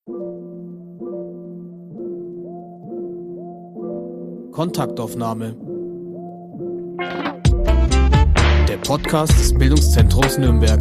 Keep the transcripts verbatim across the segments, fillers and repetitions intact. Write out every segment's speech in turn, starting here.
Kontaktaufnahme. Der Podcast des Bildungszentrums Nürnberg.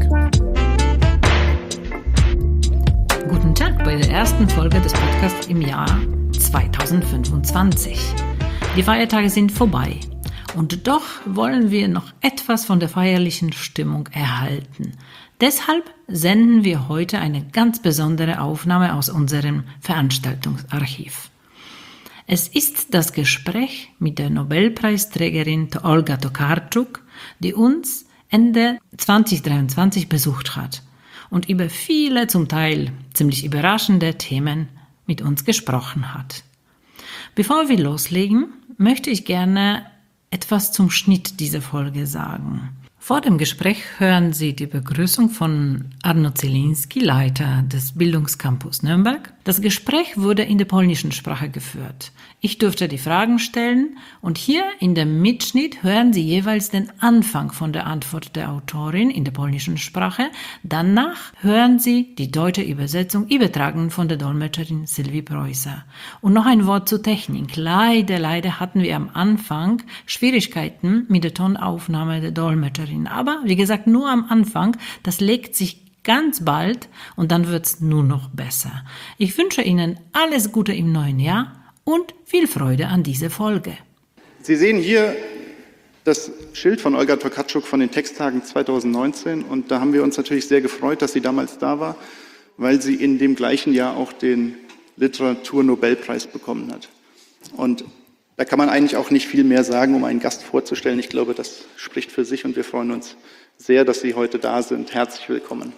Guten Tag bei der ersten Folge des Podcasts im Jahr zweitausendfünfundzwanzig. Die Feiertage sind vorbei und doch wollen wir noch etwas von der feierlichen Stimmung erhalten. Deshalb senden wir heute eine ganz besondere Aufnahme aus unserem Veranstaltungsarchiv. Es ist das Gespräch mit der Nobelpreisträgerin Olga Tokarczuk, die uns Ende zweitausenddreiundzwanzig besucht hat und über viele, zum Teil ziemlich überraschende Themen mit uns gesprochen hat. Bevor wir loslegen, möchte ich gerne etwas zum Schnitt dieser Folge sagen. Vor dem Gespräch hören Sie die Begrüßung von Arno Zielinski, Leiter des Bildungscampus Nürnberg. Das Gespräch wurde in der polnischen Sprache geführt. Ich durfte die Fragen stellen und hier in dem Mitschnitt hören Sie jeweils den Anfang von der Antwort der Autorin in der polnischen Sprache. Danach hören Sie die deutsche Übersetzung, übertragen von der Dolmetscherin Sylwii Preußer. Und noch ein Wort zur Technik. Leider, leider hatten wir am Anfang Schwierigkeiten mit der Tonaufnahme der Dolmetscherin. Aber wie gesagt, nur am Anfang, das legt sich ganz bald und dann wird's nur noch besser. Ich wünsche Ihnen alles Gute im neuen Jahr und viel Freude an dieser Folge. Sie sehen hier das Schild von Olga Tokarczuk von den Texttagen zweitausendneunzehn und da haben wir uns natürlich sehr gefreut, dass sie damals da war, weil sie in dem gleichen Jahr auch den Literaturnobelpreis bekommen hat. Und da kann man eigentlich auch nicht viel mehr sagen, um einen Gast vorzustellen. Ich glaube, das spricht für sich und wir freuen uns sehr, dass Sie heute da sind. Herzlich willkommen.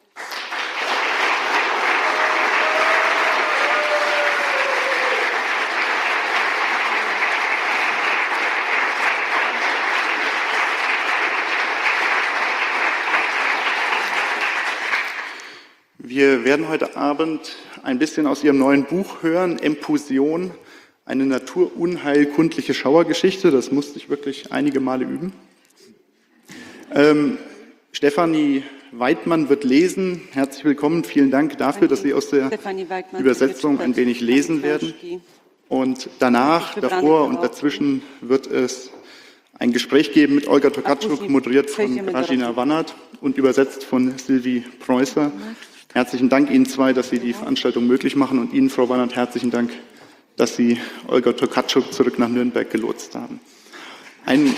Wir werden heute Abend ein bisschen aus Ihrem neuen Buch hören, Empusion, eine naturunheilkundliche Schauergeschichte. Das musste ich wirklich einige Male üben. Ähm, Stefanie Weidmann wird lesen. Herzlich willkommen. Vielen Dank dafür, dass Sie aus der Übersetzung ein wenig lesen werden. Und danach, davor und dazwischen wird es ein Gespräch geben mit Olga Tokarczuk, moderiert von Grażyna Wannert und übersetzt von Sylwii Preußer. Herzlichen Dank Ihnen zwei, dass Sie die Veranstaltung möglich machen und Ihnen, Frau Wannert, herzlichen Dank, dass Sie Olga Tokarczuk zurück nach Nürnberg gelotst haben. Ein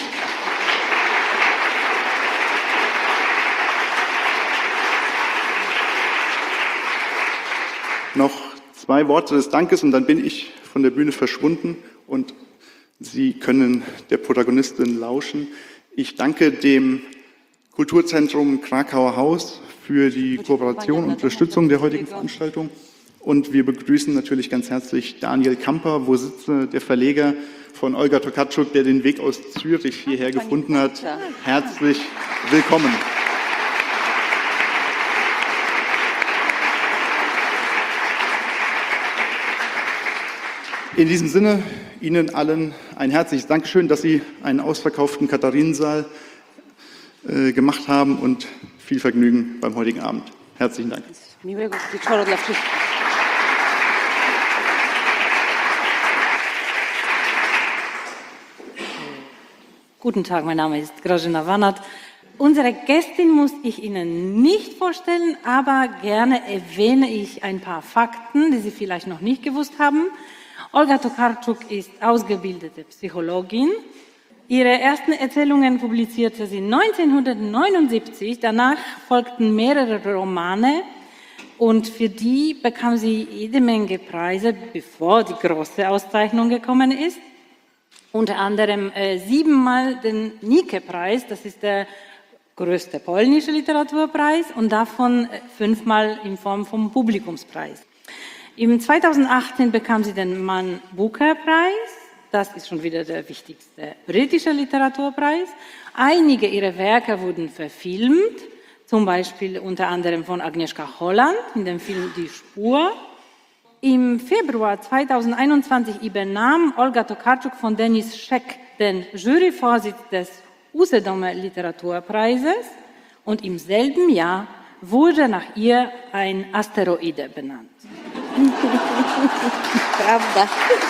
Noch zwei Worte des Dankes und dann bin ich von der Bühne verschwunden und Sie können der Protagonistin lauschen. Ich danke dem Kulturzentrum Krakauer Haus für die Kooperation und Unterstützung der heutigen Veranstaltung. Und wir begrüßen natürlich ganz herzlich Daniel Kamper, wo sitzt der Verleger von Olga Tokarczuk, der den Weg aus Zürich hierher gefunden hat. Herzlich willkommen. In diesem Sinne, Ihnen allen ein herzliches Dankeschön, dass Sie einen ausverkauften Katharinensaal äh, gemacht haben und viel Vergnügen beim heutigen Abend. Herzlichen Dank. Guten Tag, mein Name ist Grażyna Wannert. Unsere Gästin muss ich Ihnen nicht vorstellen, aber gerne erwähne ich ein paar Fakten, die Sie vielleicht noch nicht gewusst haben. Olga Tokarczuk ist ausgebildete Psychologin. Ihre ersten Erzählungen publizierte sie neunzehnhundertneunundsiebzig. Danach folgten mehrere Romane und für die bekam sie jede Menge Preise, bevor die große Auszeichnung gekommen ist. Unter anderem äh, siebenmal den Nike-Preis, das ist der größte polnische Literaturpreis, und davon äh, fünfmal in Form vom Publikumspreis. Im zweitausendachtzehn bekam sie den Man Booker-Preis, das ist schon wieder der wichtigste britische Literaturpreis. Einige ihrer Werke wurden verfilmt, zum Beispiel unter anderem von Agnieszka Holland in dem Film Die Spur. Im Februar zweitausendeinundzwanzig übernahm Olga Tokarczuk von Denis Scheck den Juryvorsitz des Usedomer Literaturpreises und im selben Jahr wurde nach ihr ein Asteroide benannt. Prawda.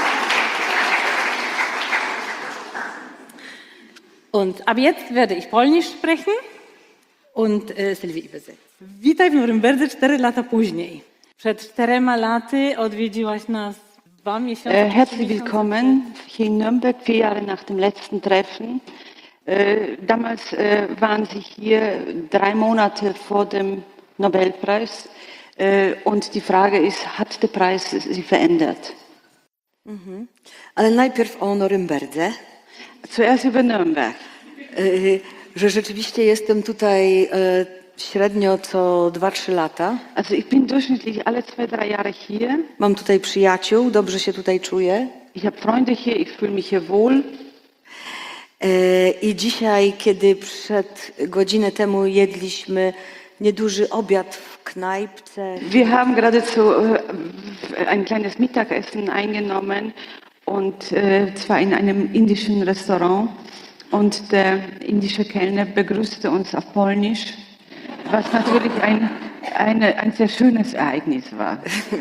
Und ab jetzt werde ich Polnisch sprechen und äh, Sylwii übersetzen. Witaj w Norymberdze cztery lata później. Przed czterema laty odwiedziłaś nas dwa miesiące. Äh, herzlich willkommen hier in Nürnberg, vier Jahre nach dem letzten Treffen. Äh, damals äh, waren Sie hier drei Monate vor dem Nobelpreis. Äh, und die Frage ist, hat der Preis Sie verändert? Mhm. Ale najpierw o Norymberdze. Zuerst über Nürnberg. Yy, że rzeczywiście jestem tutaj yy, średnio co dwa trzy lata. Also ich bin durchschnittlich alle zwei, drei Jahre hier. Mam tutaj przyjaciół, dobrze się tutaj czuję. Ich habe Freunde hier, ich fühle mich hier wohl. Yy, I dzisiaj, kiedy przed godzinę temu jedliśmy nieduży obiad w knajpce. Wir haben geradezu äh, ein kleines Mittagessen eingenommen und äh, zwar in einem indischen Restaurant. Und der indische Kellner begrüßte uns auf Polnisch, was natürlich ein, eine, ein sehr schönes Ereignis war.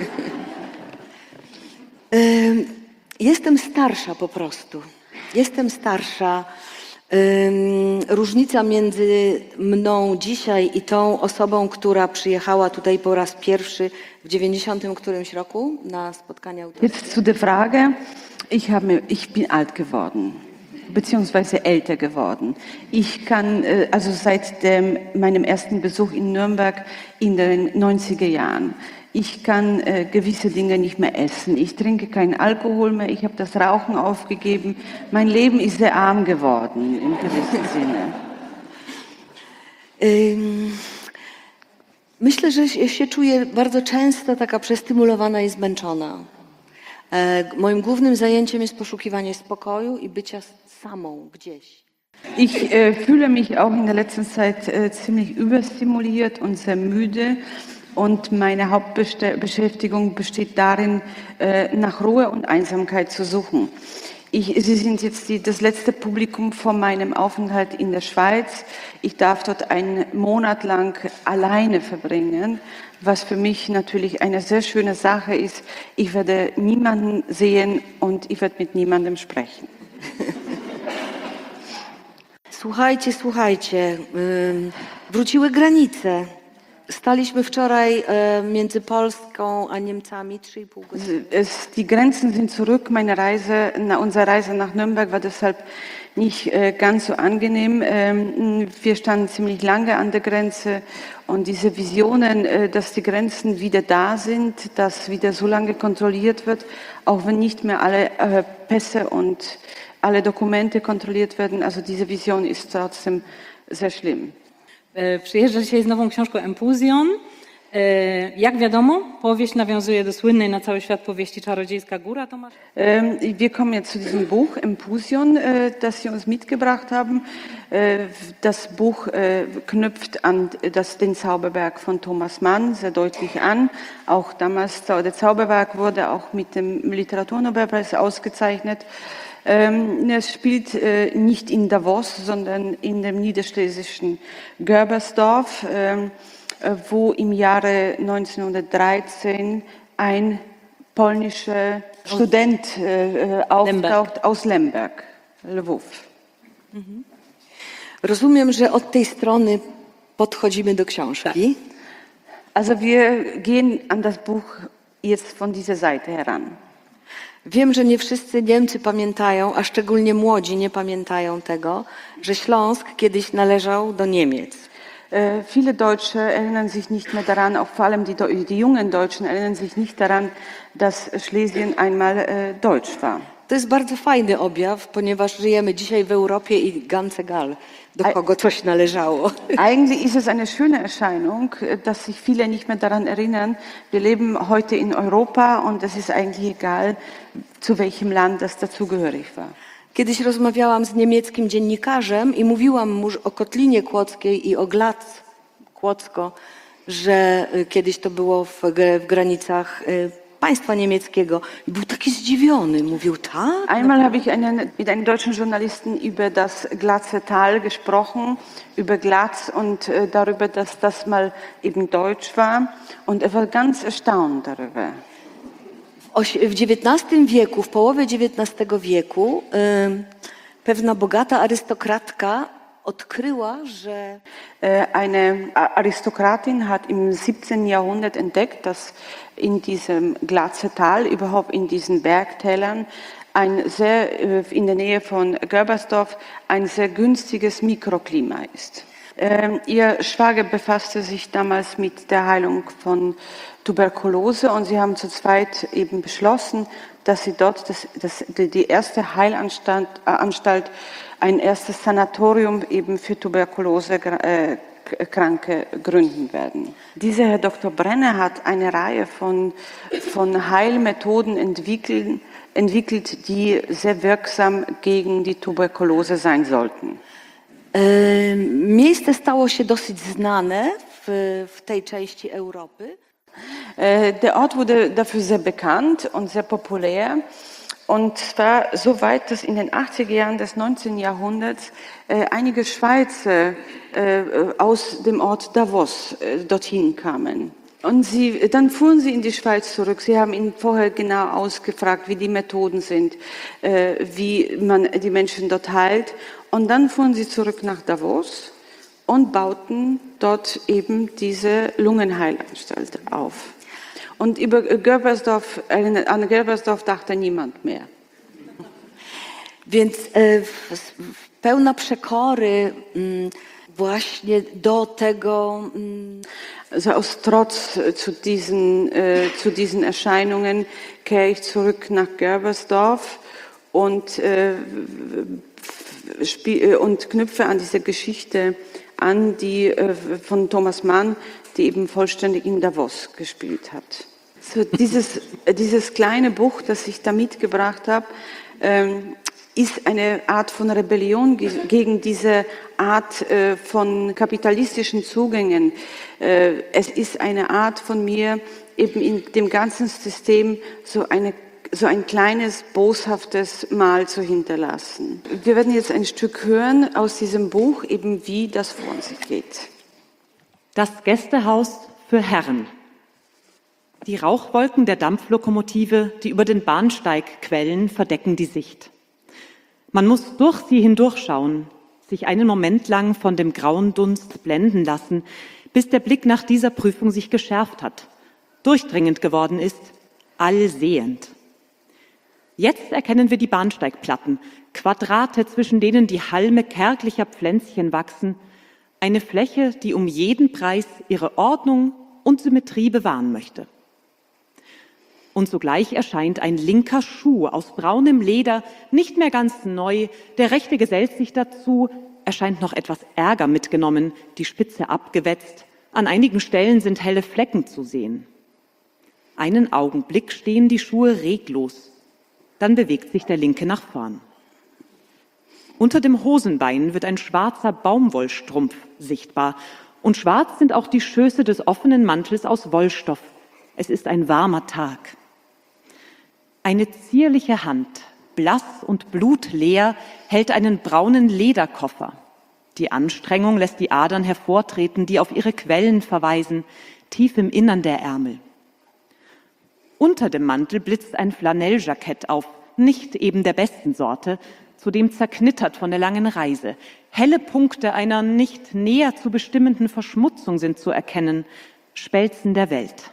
Jestem starsza po prostu. Jestem starsza. Różnica między mną dzisiaj i tą osobą, która przyjechała tutaj po raz pierwszy w dziewięćdziesiątym którymś roku na spotkania. Jetzt zu der Frage, ich, habe, ich bin alt geworden. Beziehungsweise älter geworden. Ich kann, also seit dem, meinem ersten Besuch in Nürnberg in den neunziger Jahren, ich kann äh, gewisse Dinge nicht mehr essen. Ich trinke keinen Alkohol mehr, ich habe das Rauchen aufgegeben. Mein Leben ist sehr arm geworden, im gewissen Sinne. Myślę, że się czuję bardzo często taka przestymulowana i zmęczona. Moim głównym zajęciem jest poszukiwanie spokoju i bycia samą gdzieś. Ich äh, fühle mich auch in der letzten Zeit äh, ziemlich überstimuliert und sehr müde. Und meine Hauptbeschäftigung besteht darin, äh, nach Ruhe und Einsamkeit zu suchen. Ich, Sie sind jetzt die, das letzte Publikum von meinem Aufenthalt in der Schweiz. Ich darf dort einen Monat lang alleine verbringen, was für mich natürlich eine sehr schöne Sache ist. Ich werde niemanden sehen und ich werde mit niemandem sprechen. Słuchajcie, słuchajcie, wróciły granice. Staliśmy wczoraj między Polską a Niemcami trzy i pół godziny. Die Grenzen sind zurück. Meine Reise, unsere Reise nach Nürnberg war deshalb nicht ganz so angenehm. Wir standen ziemlich lange an der Grenze und diese Visionen, dass die Grenzen wieder da sind, dass wieder so lange kontrolliert wird, auch wenn nicht mehr alle Pässe und alle Dokumente kontrolliert werden. Also diese Vision ist trotzdem sehr schlimm. Przyjeżdża dzisiaj z nową książką Empuzjon. Jak wiadomo, powieść nawiązuje do słynnej na cały świat powieści Czarodziejska Góra. Tomasz? Wir kommen jetzt zu diesem Buch Empuzjon, das Sie uns mitgebracht haben. Das Buch knüpft an das, den Zauberberg von Thomas Mann sehr deutlich an. Auch damals, der Zauberberg wurde auch mit dem Literaturnobelpreis ausgezeichnet. Es spielt nicht in Davos, sondern in dem niederschlesischen Görbersdorf, wo im Jahre neunzehnhundertdreizehn ein polnischer Student auftaucht aus Lemberg, Lwów. Rozumiem, że od tej strony podchodzimy do książki. Also wir gehen an das Buch jetzt von dieser Seite heran. Wiem, że nie wszyscy Niemcy pamiętają, a szczególnie młodzi nie pamiętają tego, że Śląsk kiedyś należał do Niemiec. Äh, viele Deutsche erinnern sich nicht mehr daran, auch vor allem die, die jungen Deutschen erinnern sich nicht daran, dass Schlesien einmal äh, deutsch war. To jest bardzo fajny objaw, ponieważ żyjemy dzisiaj w Europie i ganz egal, do kogo coś należało. Eigentlich ist es eine schöne Erscheinung, dass sich viele nicht mehr daran erinnern. Wir leben heute in Europa und es ist eigentlich egal, zu welchem Land das dazugehörig war. Kiedyś rozmawiałam z niemieckim dziennikarzem i mówiłam mu o Kotlinie Kłodzkiej i o Glatz Kłodzko, że kiedyś to było w, w granicach państwa niemieckiego. I był taki zdziwiony. Mówił, tak? Einmal habe ich einen, mit einem deutschen Journalisten über das Glatzer Tal gesprochen, über Glatz und äh, darüber, dass das mal eben deutsch war. Und er war ganz erstaunt darüber. W dziewiętnastym wieku, w połowie dziewiętnastego wieku, pewna bogata arystokratka odkryła, że eine Aristokratin hat im siebzehnten Jahrhundert entdeckt, dass in diesem Glatzetal, überhaupt in diesen Bergtälern, ein sehr, in der Nähe von Gerbersdorf ein sehr günstiges Mikroklima ist. Ihr Schwager befasste sich damals mit der Heilung von Tuberkulose und sie haben zu zweit eben beschlossen, dass sie dort das, das, die erste Heilanstalt, äh, Anstalt, ein erstes Sanatorium eben für Tuberkulosekranke äh, gründen werden. Dieser Herr Doktor Brenner hat eine Reihe von, von Heilmethoden entwickelt, entwickelt, die sehr wirksam gegen die Tuberkulose sein sollten. Miejsce stało się dosyć znane w, w tej części Europy. Der Ort wurde dafür sehr bekannt und sehr populär. Und zwar so weit, dass in den achtziger Jahren des neunzehnten Jahrhunderts äh, einige Schweizer äh, aus dem Ort Davos äh, dorthin kamen. Und sie, dann fuhren sie in die Schweiz zurück. Sie haben ihn vorher genau ausgefragt, wie die Methoden sind, äh, wie man die Menschen dort heilt. Und dann fuhren sie zurück nach Davos und bauten dort eben diese Lungenheilanstalt auf. Und über Gerbersdorf, an Gerbersdorf dachte niemand mehr. Więc e, pełna przekory m, właśnie do tego. M, also aus Trotz zu diesen, äh, zu diesen Erscheinungen kehre ich zurück nach Gerbersdorf und, äh, und knüpfe an diese Geschichte an, die äh, von Thomas Mann, die eben vollständig in Davos gespielt hat. So dieses, dieses kleine Buch, das ich da mitgebracht habe, ähm, ist eine Art von Rebellion gegen diese Art äh, von kapitalistischen Zugängen. Äh, es ist eine Art von mir, eben in dem ganzen System so, eine, so ein kleines, boshaftes Mal zu hinterlassen. Wir werden jetzt ein Stück hören aus diesem Buch, eben wie das vor sich geht. Das Gästehaus für Herren. Die Rauchwolken der Dampflokomotive, die über den Bahnsteig quellen, verdecken die Sicht. Man muss durch sie hindurchschauen, sich einen Moment lang von dem grauen Dunst blenden lassen, bis der Blick nach dieser Prüfung sich geschärft hat, durchdringend geworden ist, allsehend. Jetzt erkennen wir die Bahnsteigplatten, Quadrate, zwischen denen die Halme kärglicher Pflänzchen wachsen, eine Fläche, die um jeden Preis ihre Ordnung und Symmetrie bewahren möchte. Und sogleich erscheint ein linker Schuh aus braunem Leder, nicht mehr ganz neu, der rechte gesellt sich dazu, erscheint noch etwas Ärger mitgenommen, die Spitze abgewetzt, an einigen Stellen sind helle Flecken zu sehen. Einen Augenblick stehen die Schuhe reglos, dann bewegt sich der linke nach vorn. Unter dem Hosenbein wird ein schwarzer Baumwollstrumpf sichtbar und schwarz sind auch die Schöße des offenen Mantels aus Wollstoff. Es ist ein warmer Tag. Eine zierliche Hand, blass und blutleer, hält einen braunen Lederkoffer. Die Anstrengung lässt die Adern hervortreten, die auf ihre Quellen verweisen, tief im Innern der Ärmel. Unter dem Mantel blitzt ein Flanelljackett auf, nicht eben der besten Sorte, zudem zerknittert von der langen Reise. Helle Punkte einer nicht näher zu bestimmenden Verschmutzung sind zu erkennen, Spelzen der Welt.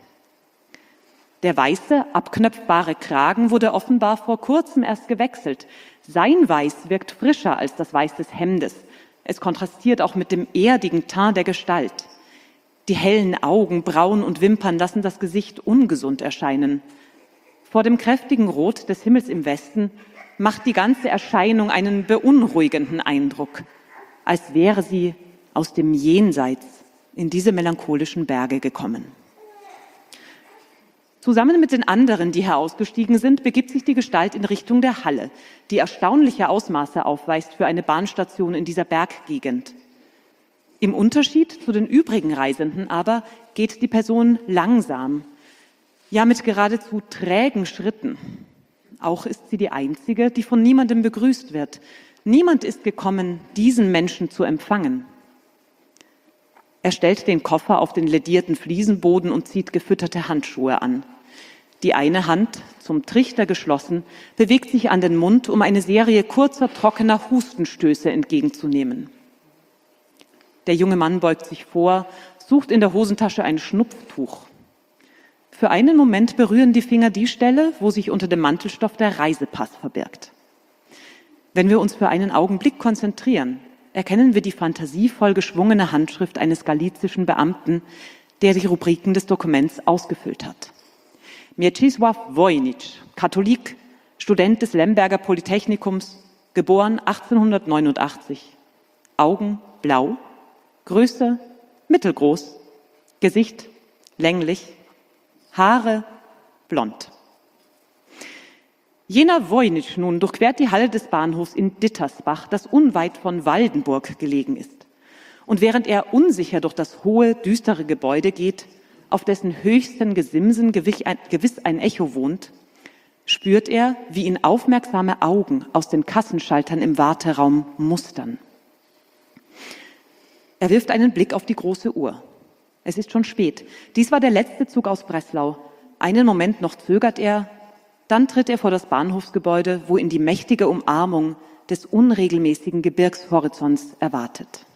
Der weiße, abknöpfbare Kragen wurde offenbar vor kurzem erst gewechselt. Sein Weiß wirkt frischer als das Weiß des Hemdes. Es kontrastiert auch mit dem erdigen Teint der Gestalt. Die hellen Augen, Brauen und Wimpern lassen das Gesicht ungesund erscheinen. Vor dem kräftigen Rot des Himmels im Westen macht die ganze Erscheinung einen beunruhigenden Eindruck, als wäre sie aus dem Jenseits in diese melancholischen Berge gekommen. Zusammen mit den anderen, die herausgestiegen sind, begibt sich die Gestalt in Richtung der Halle, die erstaunliche Ausmaße aufweist für eine Bahnstation in dieser Berggegend. Im Unterschied zu den übrigen Reisenden aber geht die Person langsam, ja mit geradezu trägen Schritten. Auch ist sie die einzige, die von niemandem begrüßt wird. Niemand ist gekommen, diesen Menschen zu empfangen. Er stellt den Koffer auf den ledierten Fliesenboden und zieht gefütterte Handschuhe an. Die eine Hand zum Trichter geschlossen, bewegt sich an den Mund, um eine Serie kurzer, trockener Hustenstöße entgegenzunehmen. Der junge Mann beugt sich vor, sucht in der Hosentasche ein Schnupftuch. Für einen Moment berühren die Finger die Stelle, wo sich unter dem Mantelstoff der Reisepass verbirgt. Wenn wir uns für einen Augenblick konzentrieren, erkennen wir die fantasievoll geschwungene Handschrift eines galizischen Beamten, der die Rubriken des Dokuments ausgefüllt hat. Mieczysław Wojnicz, Katholik, Student des Lemberger Polytechnikums, geboren achtzehnhundertneunundachtzig. Augen blau, Größe mittelgroß, Gesicht länglich, Haare blond. Jener Wojnicz nun durchquert die Halle des Bahnhofs in Dittersbach, das unweit von Waldenburg gelegen ist. Und während er unsicher durch das hohe, düstere Gebäude geht, auf dessen höchsten Gesimsen gewiss ein Echo wohnt, spürt er, wie ihn aufmerksame Augen aus den Kassenschaltern im Warteraum mustern. Er wirft einen Blick auf die große Uhr. Es ist schon spät. Dies war der letzte Zug aus Breslau. Einen Moment noch zögert er, dann tritt er vor das Bahnhofsgebäude, wo ihn die mächtige Umarmung des unregelmäßigen Gebirgshorizonts erwartet.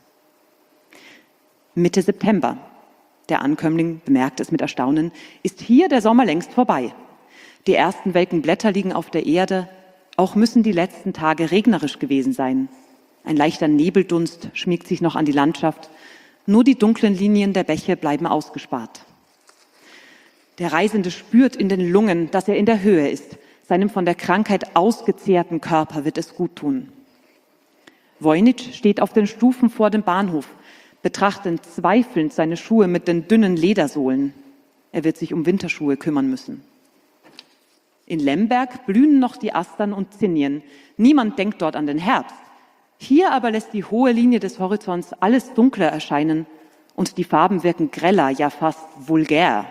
Mitte September, der Ankömmling bemerkt es mit Erstaunen, ist hier der Sommer längst vorbei. Die ersten welken Blätter liegen auf der Erde, auch müssen die letzten Tage regnerisch gewesen sein. Ein leichter Nebeldunst schmiegt sich noch an die Landschaft, nur die dunklen Linien der Bäche bleiben ausgespart. Der Reisende spürt in den Lungen, dass er in der Höhe ist. Seinem von der Krankheit ausgezehrten Körper wird es gut tun. Wojnicz steht auf den Stufen vor dem Bahnhof, betrachtet zweifelnd seine Schuhe mit den dünnen Ledersohlen. Er wird sich um Winterschuhe kümmern müssen. In Lemberg blühen noch die Astern und Zinien. Niemand denkt dort an den Herbst. Hier aber lässt die hohe Linie des Horizonts alles dunkler erscheinen und die Farben wirken greller, ja fast vulgär.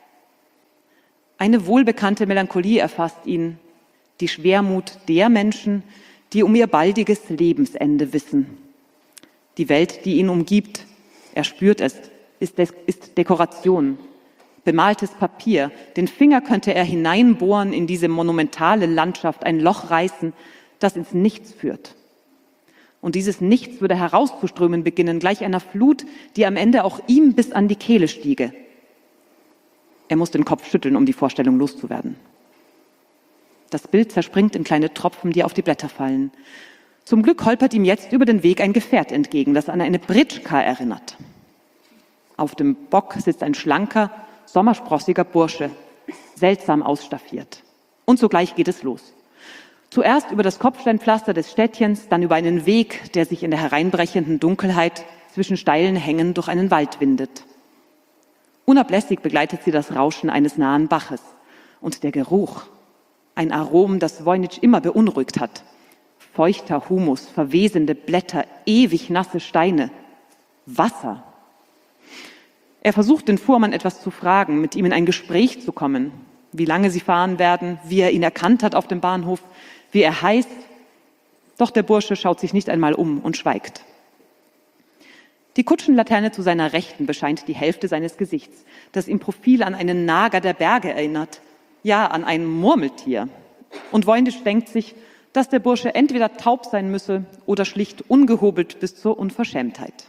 Eine wohlbekannte Melancholie erfasst ihn, die Schwermut der Menschen, die um ihr baldiges Lebensende wissen. Die Welt, die ihn umgibt, er spürt es, ist, Des- ist Dekoration, bemaltes Papier. Den Finger könnte er hineinbohren in diese monumentale Landschaft, ein Loch reißen, das ins Nichts führt. Und dieses Nichts würde herauszuströmen beginnen, gleich einer Flut, die am Ende auch ihm bis an die Kehle stiege. Er muss den Kopf schütteln, um die Vorstellung loszuwerden. Das Bild zerspringt in kleine Tropfen, die auf die Blätter fallen. Zum Glück holpert ihm jetzt über den Weg ein Gefährt entgegen, das an eine Britschka erinnert. Auf dem Bock sitzt ein schlanker, sommersprossiger Bursche, seltsam ausstaffiert. Und sogleich geht es los. Zuerst über das Kopfsteinpflaster des Städtchens, dann über einen Weg, der sich in der hereinbrechenden Dunkelheit zwischen steilen Hängen durch einen Wald windet. Unablässig begleitet sie das Rauschen eines nahen Baches. Und der Geruch, ein Arom, das Wojnicz immer beunruhigt hat. Feuchter Humus, verwesende Blätter, ewig nasse Steine, Wasser. Er versucht, den Fuhrmann etwas zu fragen, mit ihm in ein Gespräch zu kommen. Wie lange sie fahren werden, wie er ihn erkannt hat auf dem Bahnhof, wie er heißt. Doch der Bursche schaut sich nicht einmal um und schweigt. Die Kutschenlaterne zu seiner Rechten bescheint die Hälfte seines Gesichts, das im Profil an einen Nager der Berge erinnert, ja, an ein Murmeltier. Und Wojnicz denkt sich, dass der Bursche entweder taub sein müsse oder schlicht ungehobelt bis zur Unverschämtheit.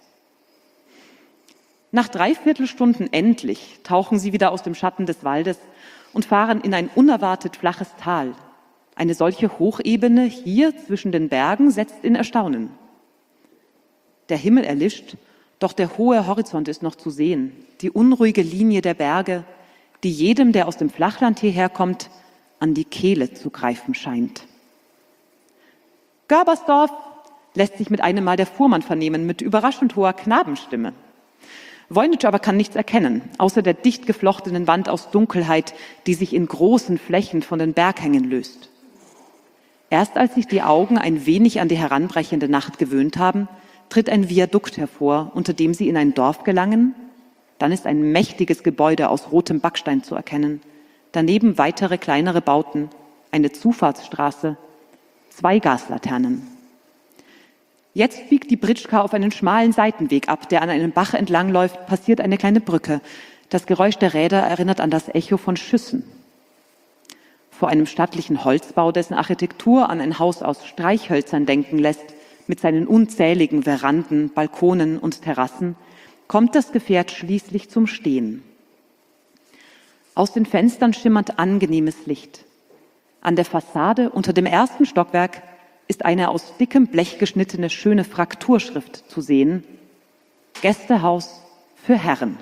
Nach dreiviertel Stunden endlich tauchen sie wieder aus dem Schatten des Waldes und fahren in ein unerwartet flaches Tal. Eine solche Hochebene hier zwischen den Bergen setzt in Erstaunen. Der Himmel erlischt, doch der hohe Horizont ist noch zu sehen. Die unruhige Linie der Berge, die jedem, der aus dem Flachland hierher kommt, an die Kehle zu greifen scheint. Görbersdorf, lässt sich mit einem Mal der Fuhrmann vernehmen, mit überraschend hoher Knabenstimme. Wojnicz aber kann nichts erkennen, außer der dicht geflochtenen Wand aus Dunkelheit, die sich in großen Flächen von den Berghängen löst. Erst als sich die Augen ein wenig an die heranbrechende Nacht gewöhnt haben, tritt ein Viadukt hervor, unter dem sie in ein Dorf gelangen. Dann ist ein mächtiges Gebäude aus rotem Backstein zu erkennen. Daneben weitere kleinere Bauten, eine Zufahrtsstraße, zwei Gaslaternen. Jetzt biegt die Britschka auf einen schmalen Seitenweg ab, der an einem Bach entlangläuft, passiert eine kleine Brücke. Das Geräusch der Räder erinnert an das Echo von Schüssen. vor einem stattlichen Holzbau, dessen Architektur an ein Haus aus Streichhölzern denken lässt, mit seinen unzähligen Veranden, Balkonen und Terrassen, kommt das Gefährt schließlich zum Stehen. Aus den Fenstern schimmert angenehmes Licht. An der Fassade unter dem ersten Stockwerk ist eine aus dickem Blech geschnittene schöne Frakturschrift zu sehen: Gästehaus für Herren.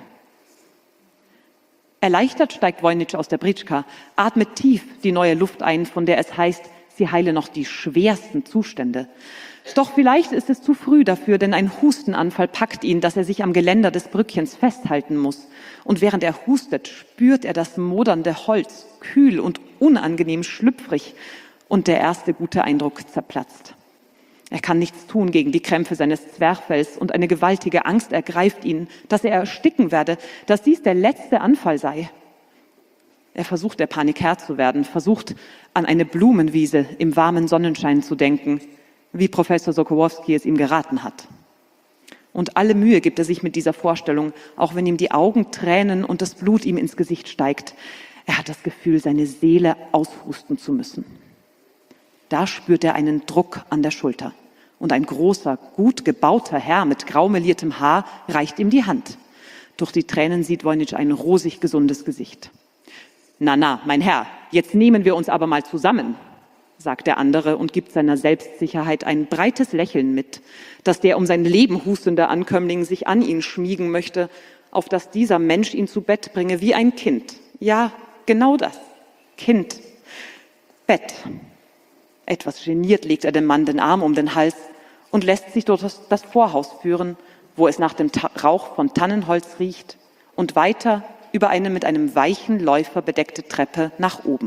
Erleichtert steigt Voynich aus der Britschka, atmet tief die neue Luft ein, von der es heißt, sie heile noch die schwersten Zustände. Doch vielleicht ist es zu früh dafür, denn ein Hustenanfall packt ihn, dass er sich am Geländer des Brückchens festhalten muss. Und während er hustet, spürt er das modernde Holz, kühl und unangenehm schlüpfrig, und der erste gute Eindruck zerplatzt. Er kann nichts tun gegen die Krämpfe seines Zwerchfells und eine gewaltige Angst ergreift ihn, dass er ersticken werde, dass dies der letzte Anfall sei. Er versucht, der Panik Herr zu werden, versucht, an eine Blumenwiese im warmen Sonnenschein zu denken, wie Professor Sokołowski es ihm geraten hat. Und alle Mühe gibt er sich mit dieser Vorstellung, auch wenn ihm die Augen tränen und das Blut ihm ins Gesicht steigt. Er hat das Gefühl, seine Seele aushusten zu müssen. Da spürt er einen Druck an der Schulter. Und ein großer, gut gebauter Herr mit graumeliertem Haar reicht ihm die Hand. Durch die Tränen sieht Voynich ein rosig gesundes Gesicht. »Na, na, mein Herr, jetzt nehmen wir uns aber mal zusammen«, sagt der andere und gibt seiner Selbstsicherheit ein breites Lächeln mit, dass der um sein Leben hustende Ankömmling sich an ihn schmiegen möchte, auf dass dieser Mensch ihn zu Bett bringe wie ein Kind. Ja, genau das. Kind. Bett. Etwas geniert legt er dem Mann den Arm um den Hals und lässt sich durch das, das Vorhaus führen, wo es nach dem Ta- Rauch von Tannenholz riecht, und weiter über eine mit einem weichen Läufer bedeckte Treppe nach oben.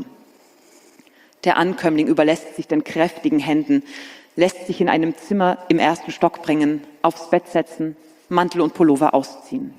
Der Ankömmling überlässt sich den kräftigen Händen, lässt sich in einem Zimmer im ersten Stock bringen, aufs Bett setzen, Mantel und Pullover ausziehen.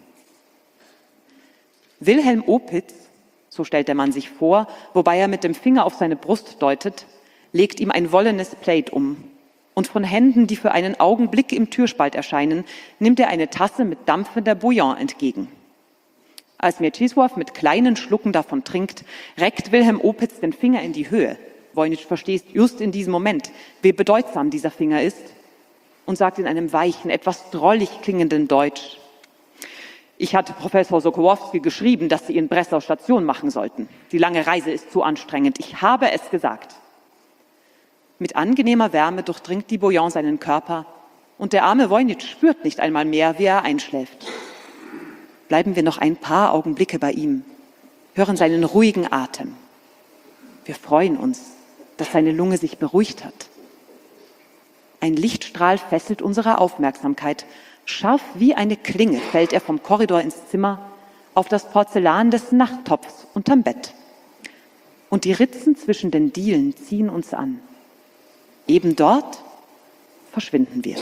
Wilhelm Opitz, so stellt der Mann sich vor, wobei er mit dem Finger auf seine Brust deutet, legt ihm ein wollenes Plaid um. Und von Händen, die für einen Augenblick im Türspalt erscheinen, nimmt er eine Tasse mit dampfender Bouillon entgegen. Als Mieczysław mit kleinen Schlucken davon trinkt, reckt Wilhelm Opitz den Finger in die Höhe. Voynich versteht just in diesem Moment, wie bedeutsam dieser Finger ist, und sagt in einem weichen, etwas drollig klingenden Deutsch: Ich hatte Professor Sokołowski geschrieben, dass Sie in Breslau Station machen sollten. Die lange Reise ist zu anstrengend. Ich habe es gesagt. Mit angenehmer Wärme durchdringt die Bouillon seinen Körper und der arme Voynich spürt nicht einmal mehr, wie er einschläft. Bleiben wir noch ein paar Augenblicke bei ihm, hören seinen ruhigen Atem. Wir freuen uns, dass seine Lunge sich beruhigt hat. Ein Lichtstrahl fesselt unsere Aufmerksamkeit. Scharf wie eine Klinge fällt er vom Korridor ins Zimmer auf das Porzellan des Nachttopfs unterm Bett. Und die Ritzen zwischen den Dielen ziehen uns an. Eben dort verschwinden wir.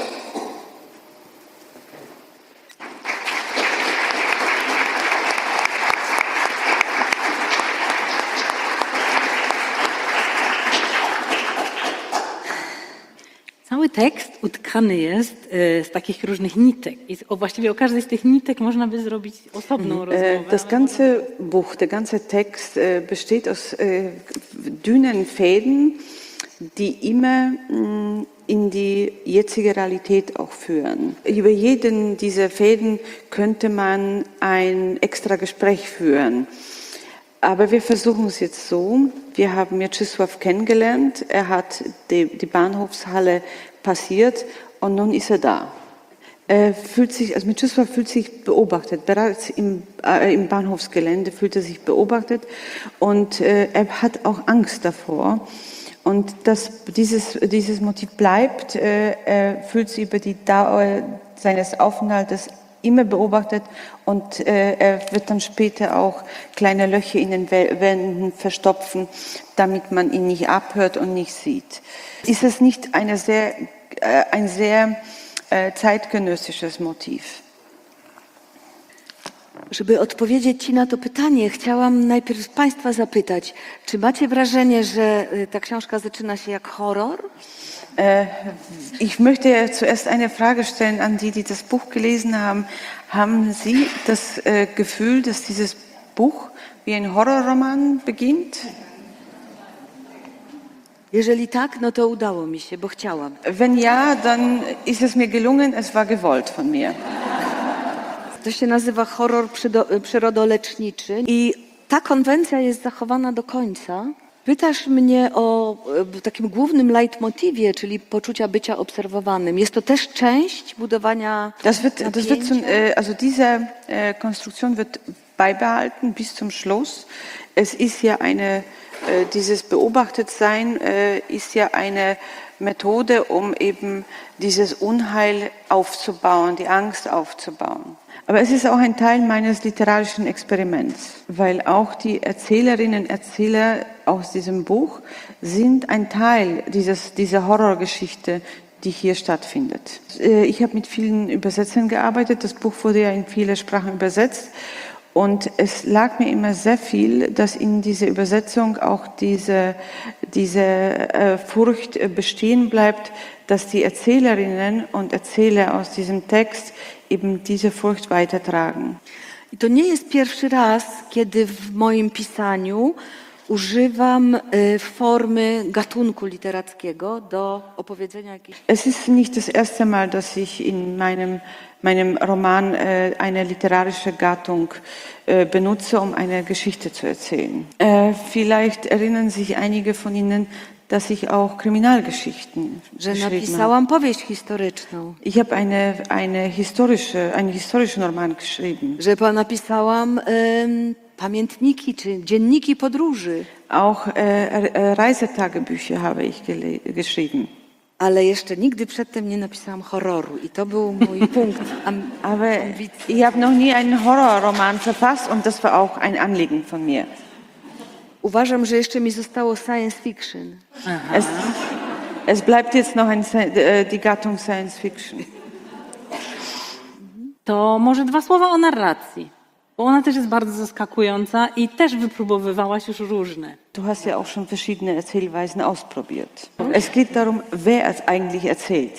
Cały tekst utkany jest e, z takich różnych nitek. I o, właściwie o każdej z tych nitek można by zrobić osobną rozmowę. Das ganze Buch, der ganze Text e, besteht aus e, dünnen Fäden, die immer mh, in die jetzige Realität auch führen. Über jeden dieser Fäden könnte man ein extra Gespräch führen. Aber wir versuchen es jetzt so. Wir haben Mieczysław kennengelernt. Er hat die, die Bahnhofshalle passiert und nun ist er da. Er fühlt sich, also Mieczysław fühlt sich beobachtet. Bereits im, äh, im Bahnhofsgelände fühlt er sich beobachtet und äh, er hat auch Angst davor. Und das, dieses, dieses Motiv bleibt. Äh, er fühlt sich über die Dauer seines Aufenthaltes immer beobachtet und äh, er wird dann später auch kleine Löcher in den Wänden verstopfen, damit man ihn nicht abhört und nicht sieht. Ist es nicht eine sehr, äh, ein sehr äh, zeitgenössisches Motiv? Żeby odpowiedzieć Ci na to pytanie, chciałam najpierw Państwa zapytać, czy macie wrażenie, że ta książka zaczyna się jak horror? Ich möchte zuerst eine Frage stellen an die, die das Buch gelesen haben. Haben Sie das Gefühl, dass dieses Buch wie ein Horrorroman beginnt? Jeżeli tak, no to udało mi się, bo chciałam. Wenn ja, dann ist es mir gelungen, es war gewollt von mir. To się nazywa horror przydo- przyrodoleczniczy i ta konwencja jest zachowana do końca. Pytasz mnie o e, takim głównym leitmotivie, czyli poczucia bycia obserwowanym. Jest to też część budowania Das wird, das wird zum, napięcia? äh, also diese äh, Konstruktion wird beibehalten bis zum Schluss. Es ist ja eine, äh, dieses Beobachtetsein äh, ist ja eine Methode, um eben dieses Unheil aufzubauen, die Angst aufzubauen. Aber es ist auch ein Teil meines literarischen Experiments, weil auch die Erzählerinnen und Erzähler aus diesem Buch sind ein Teil dieses, dieser Horrorgeschichte, die hier stattfindet. Ich habe mit vielen Übersetzern gearbeitet, das Buch wurde ja in viele Sprachen übersetzt und es lag mir immer sehr viel, dass in dieser Übersetzung auch diese, diese äh, Furcht bestehen bleibt, dass die Erzählerinnen und Erzähler aus diesem Text eben diese Furcht weitertragen. I to nie jest pierwszy raz, kiedy w moim pisaniu używam y, formy gatunku literackiego do opowiedzenia jakiejś... Es ist nicht das erste Mal, dass ich in meinem, meinem Roman äh, eine literarische Gattung äh, benutze, um eine Geschichte zu erzählen. Äh, vielleicht erinnern sich einige von Ihnen, dass ich auch Kriminalgeschichten że geschrieben habe. napisałam powieść historyczną, Ich habe eine, eine historische, einen historischen Roman geschrieben. że pa- napisałam ym, pamiętniki czy dzienniki podróży, Auch äh, Reisetagebücher habe ich gele- geschrieben. ale jeszcze nigdy przedtem nie napisałam horroru i to był mój punkt am- Aber ambicji. ich habe noch nie einen Horrorroman verfasst und das war auch ein Anliegen von mir. Uważam, że jeszcze mi zostało science fiction. Es, es bleibt jetzt noch ein, äh, die Gattung Science Fiction. To może dwa słowa o narracji, bo ona też jest bardzo zaskakująca i też wypróbowywałaś już różne. Du hast ja auch schon verschiedene Erzählweisen ausprobiert. Es geht darum, wer es eigentlich erzählt.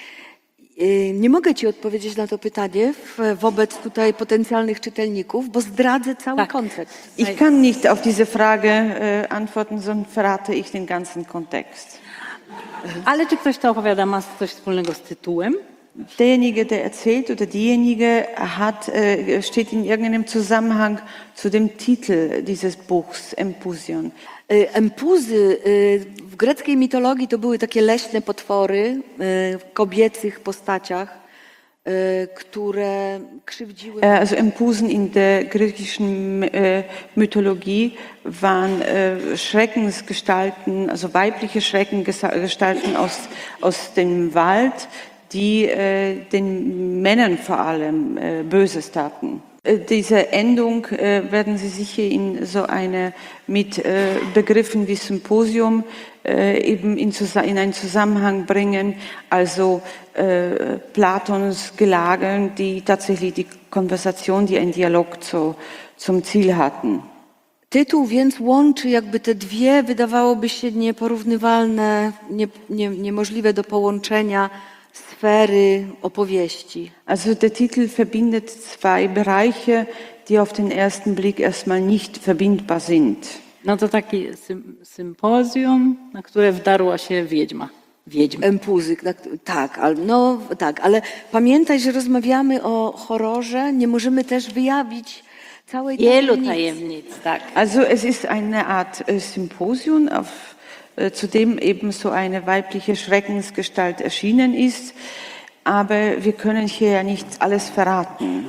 Y, Nie mogę Ci odpowiedzieć na to pytanie w, wobec tutaj potencjalnych czytelników, bo zdradzę cały Tak. kontekst. Ich kann nicht auf diese Frage äh, antworten, sondern verrate ich den ganzen Kontext. Ale czy ktoś, kto opowiada, ma coś wspólnego z tytułem? Derjenige, der erzählt oder diejenige hat, äh, steht in irgendeinem Zusammenhang zu dem Titel dieses Buchs, Empusion. Y, Empuzy y, w greckiej mitologii to były takie leśne potwory y, w kobiecych postaciach, y, które krzywdziły. Äh, Also Empusen in der griechischen äh, Mythologie waren äh, Schreckensgestalten, also weibliche Schreckengestalten aus, aus dem Wald, die äh, den Männern vor allem äh, Böses taten. Äh, Diese Endung äh, werden Sie sicher in so eine, mit äh, Begriffen wie Symposium äh, eben in, zusa- in einen Zusammenhang bringen, also äh, Platons Gelagen, die tatsächlich die Konversation, die einen Dialog zu, zum Ziel hatten. Tytuł więc łączy jakby te dwie, wydawałoby się nieporównywalne, nie, nie, niemożliwe do połączenia sfery opowieści. Also der Titel verbindet zwei Bereiche, die auf den ersten Blick erstmal nicht verbindbar sind. No to takie sym, sympozjum, na które wdarła się wiedźma. Wiedźma. Empuzy, tak, tak, ale, no, tak, ale pamiętaj, że rozmawiamy o horrorze, nie możemy też wyjawić całej Wielu tajemnicy. tajemnic, tak. Also es ist eine Art äh, Symposium, auf, äh, zu dem eben so eine weibliche Schreckensgestalt erschienen ist, aber wir können hier ja nicht alles verraten.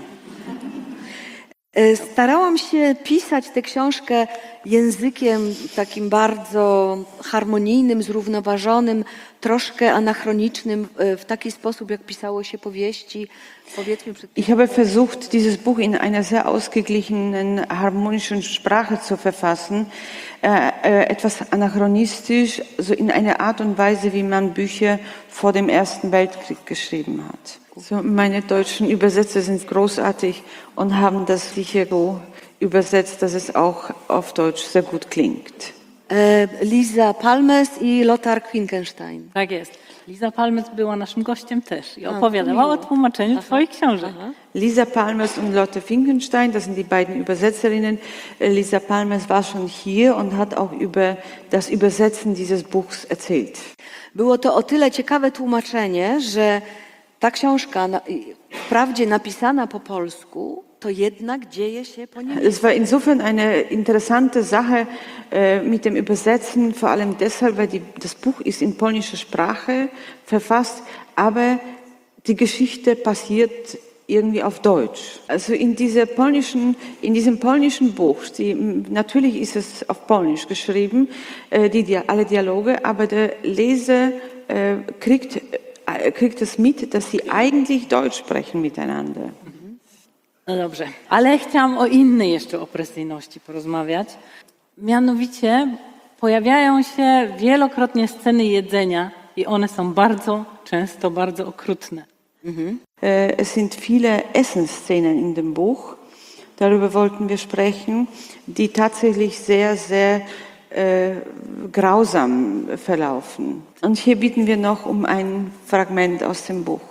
E, Starałam się pisać tę książkę językiem takim bardzo harmonijnym, zrównoważonym, troszkę anachronicznym, e, w taki sposób, jak pisało się powieści, powiedzmy przed Ich habe versucht, dieses Buch in einer sehr ausgeglichenen, harmonischen Sprache zu verfassen, äh, äh, etwas anachronistisch, so in einer Art und Weise, wie man Bücher vor dem Ersten Weltkrieg geschrieben hat. So, meine deutschen Übersetzer sind großartig und haben das sicher so übersetzt, dass es auch auf Deutsch sehr gut klingt. E, Liza Palmes i Lothar Finkelstein. Tak jest. Liza Palmes była naszym gościem też i opowiadała o tłumaczeniu aha, twoich książek. Aha. Liza Palmes und Lotte Finkelstein, das sind die beiden Übersetzerinnen. Liza Palmes war schon hier und hat auch über das Übersetzen dieses Buchs erzählt. Było to o tyle ciekawe tłumaczenie, że ta książka, wprawdzie napisana po polsku, to jednak dzieje się po niemiecku. Es war insofern eine interessante Sache äh, mit dem Übersetzen, vor allem deshalb, weil die, das Buch ist in polnischer Sprache verfasst, aber die Geschichte passiert irgendwie auf Deutsch. Also in, dieser polnischen, in diesem polnischen Buch, die, natürlich ist es auf Polnisch geschrieben, äh, die, alle Dialoge, aber der Leser äh, kriegt, äh, kriegt es mit, dass sie eigentlich Deutsch sprechen miteinander. No dobrze, ale chciałam o innej jeszcze opresyjności porozmawiać. Mianowicie pojawiają się wielokrotnie sceny jedzenia i one są bardzo często bardzo okrutne. Mhm. Es sind viele Essensszenen in dem Buch, darüber wollten wir sprechen, die tatsächlich sehr, sehr äh, grausam verlaufen. Und hier bitten wir noch um ein Fragment aus dem Buch.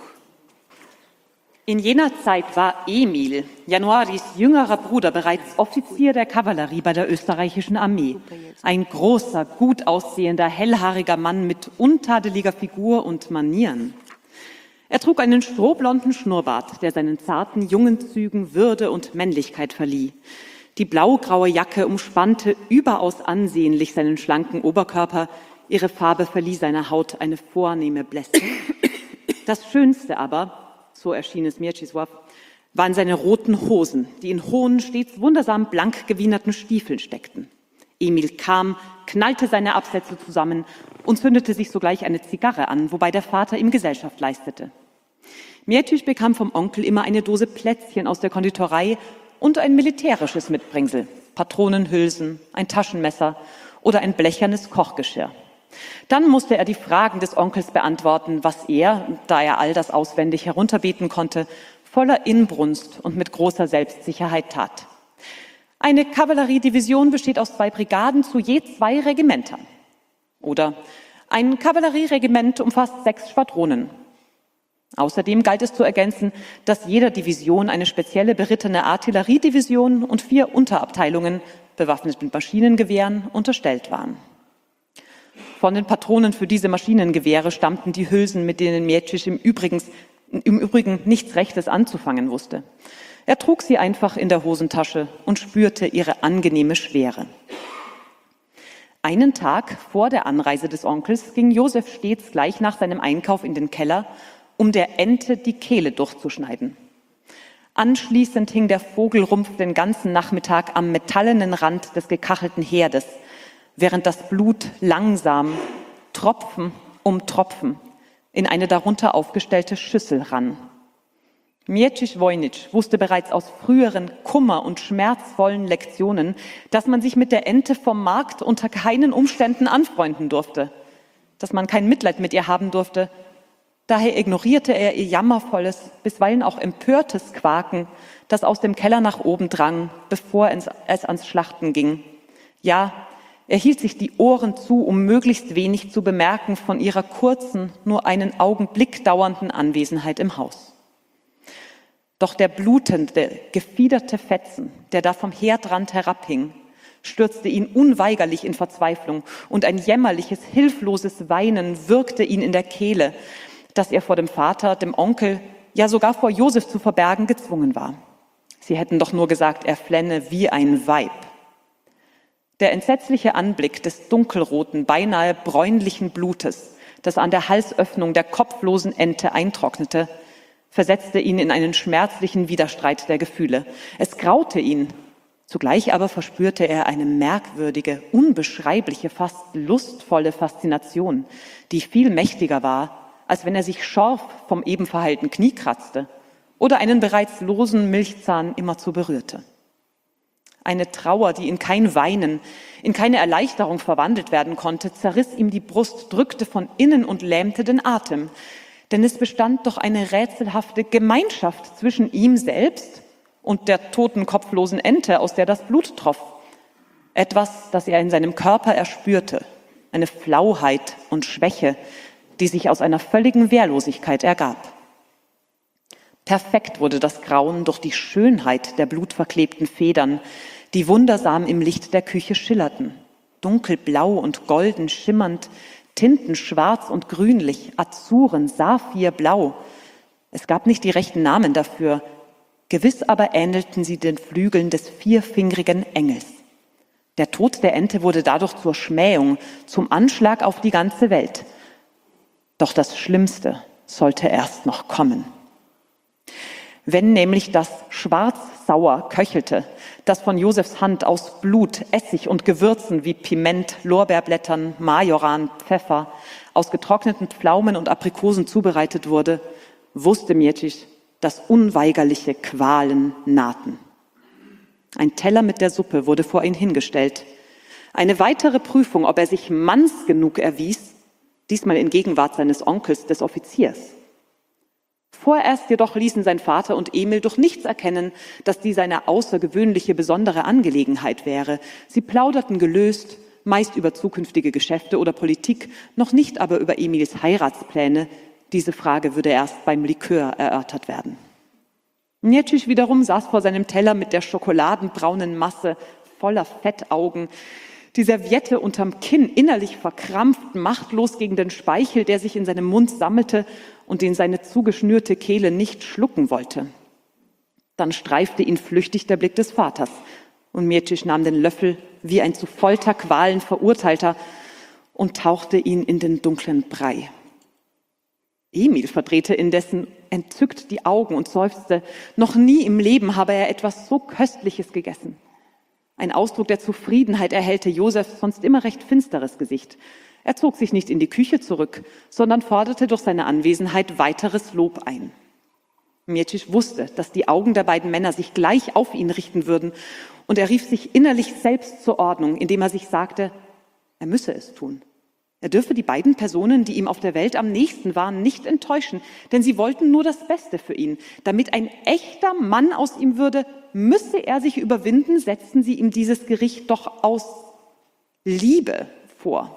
In jener Zeit war Emil, Januaris jüngerer Bruder, bereits Offizier der Kavallerie bei der österreichischen Armee. Ein großer, gut aussehender, hellhaariger Mann mit untadeliger Figur und Manieren. Er trug einen strohblonden Schnurrbart, der seinen zarten, jungen Zügen Würde und Männlichkeit verlieh. Die blaugraue Jacke umspannte überaus ansehnlich seinen schlanken Oberkörper. Ihre Farbe verlieh seiner Haut eine vornehme Blässe. Das Schönste aber, so erschien es Mieczysław, waren seine roten Hosen, die in hohen, stets wundersam blank gewienerten Stiefeln steckten. Emil kam, knallte seine Absätze zusammen und zündete sich sogleich eine Zigarre an, wobei der Vater ihm Gesellschaft leistete. Mieczyś bekam vom Onkel immer eine Dose Plätzchen aus der Konditorei und ein militärisches Mitbringsel, Patronenhülsen, ein Taschenmesser oder ein blechernes Kochgeschirr. Dann musste er die Fragen des Onkels beantworten, was er, da er all das auswendig herunterbeten konnte, voller Inbrunst und mit großer Selbstsicherheit tat. Eine Kavalleriedivision besteht aus zwei Brigaden zu je zwei Regimentern. Oder ein Kavallerieregiment umfasst sechs Schwadronen. Außerdem galt es zu ergänzen, dass jeder Division eine spezielle berittene Artilleriedivision und vier Unterabteilungen, bewaffnet mit Maschinengewehren, unterstellt waren. Von den Patronen für diese Maschinengewehre stammten die Hülsen, mit denen Mieczyś im Übrigen, im Übrigen nichts Rechtes anzufangen wusste. Er trug sie einfach in der Hosentasche und spürte ihre angenehme Schwere. Einen Tag vor der Anreise des Onkels ging Josef stets gleich nach seinem Einkauf in den Keller, um der Ente die Kehle durchzuschneiden. Anschließend hing der Vogelrumpf den ganzen Nachmittag am metallenen Rand des gekachelten Herdes, während das Blut langsam, Tropfen um Tropfen, in eine darunter aufgestellte Schüssel rann. Mieczyś Wojnicz wusste bereits aus früheren kummer- und schmerzvollen Lektionen, dass man sich mit der Ente vom Markt unter keinen Umständen anfreunden durfte, dass man kein Mitleid mit ihr haben durfte. Daher ignorierte er ihr jammervolles, bisweilen auch empörtes Quaken, das aus dem Keller nach oben drang, bevor es ans Schlachten ging. Ja, er hielt sich die Ohren zu, um möglichst wenig zu bemerken von ihrer kurzen, nur einen Augenblick dauernden Anwesenheit im Haus. Doch der blutende, gefiederte Fetzen, der da vom Herdrand herabhing, stürzte ihn unweigerlich in Verzweiflung und ein jämmerliches, hilfloses Weinen würgte ihn in der Kehle, das er vor dem Vater, dem Onkel, ja sogar vor Josef zu verbergen gezwungen war. Sie hätten doch nur gesagt, er flenne wie ein Weib. Der entsetzliche Anblick des dunkelroten, beinahe bräunlichen Blutes, das an der Halsöffnung der kopflosen Ente eintrocknete, versetzte ihn in einen schmerzlichen Widerstreit der Gefühle. Es graute ihn, zugleich aber verspürte er eine merkwürdige, unbeschreibliche, fast lustvolle Faszination, die viel mächtiger war, als wenn er sich scharf vom eben verheilten Knie kratzte oder einen bereits losen Milchzahn immerzu berührte. Eine Trauer, die in kein Weinen, in keine Erleichterung verwandelt werden konnte, zerriss ihm die Brust, drückte von innen und lähmte den Atem. Denn es bestand doch eine rätselhafte Gemeinschaft zwischen ihm selbst und der toten, kopflosen Ente, aus der das Blut troff. Etwas, das er in seinem Körper erspürte, eine Flauheit und Schwäche, die sich aus einer völligen Wehrlosigkeit ergab. Perfekt wurde das Grauen durch die Schönheit der blutverklebten Federn, die wundersam im Licht der Küche schillerten, dunkelblau und golden schimmernd, Tinten schwarz und grünlich, Azuren, Saphirblau. Es gab nicht die rechten Namen dafür, gewiss aber ähnelten sie den Flügeln des vierfingrigen Engels. Der Tod der Ente wurde dadurch zur Schmähung, zum Anschlag auf die ganze Welt. Doch das Schlimmste sollte erst noch kommen. Wenn nämlich das schwarz-sauer köchelte, das von Josefs Hand aus Blut, Essig und Gewürzen wie Piment, Lorbeerblättern, Majoran, Pfeffer, aus getrockneten Pflaumen und Aprikosen zubereitet wurde, wusste Mieczyś, dass unweigerliche Qualen nahten. Ein Teller mit der Suppe wurde vor ihn hingestellt. Eine weitere Prüfung, ob er sich manns genug erwies, diesmal in Gegenwart seines Onkels, des Offiziers. Vorerst jedoch ließen sein Vater und Emil durch nichts erkennen, dass dies eine außergewöhnliche, besondere Angelegenheit wäre. Sie plauderten gelöst, meist über zukünftige Geschäfte oder Politik, noch nicht aber über Emils Heiratspläne. Diese Frage würde erst beim Likör erörtert werden. Mieczyś wiederum saß vor seinem Teller mit der schokoladenbraunen Masse voller Fettaugen, die Serviette unterm Kinn innerlich verkrampft, machtlos gegen den Speichel, der sich in seinem Mund sammelte und den seine zugeschnürte Kehle nicht schlucken wollte. Dann streifte ihn flüchtig der Blick des Vaters und Mieczyś nahm den Löffel wie ein zu Folterqualen Verurteilter und tauchte ihn in den dunklen Brei. Emil verdrehte indessen entzückt die Augen und seufzte, noch nie im Leben habe er etwas so Köstliches gegessen. Ein Ausdruck der Zufriedenheit erhellte Josefs sonst immer recht finsteres Gesicht. Er zog sich nicht in die Küche zurück, sondern forderte durch seine Anwesenheit weiteres Lob ein. Mieczyś wusste, dass die Augen der beiden Männer sich gleich auf ihn richten würden, und er rief sich innerlich selbst zur Ordnung, indem er sich sagte, er müsse es tun. Er dürfe die beiden Personen, die ihm auf der Welt am nächsten waren, nicht enttäuschen, denn sie wollten nur das Beste für ihn. Damit ein echter Mann aus ihm würde, müsse er sich überwinden, setzten sie ihm dieses Gericht doch aus Liebe vor.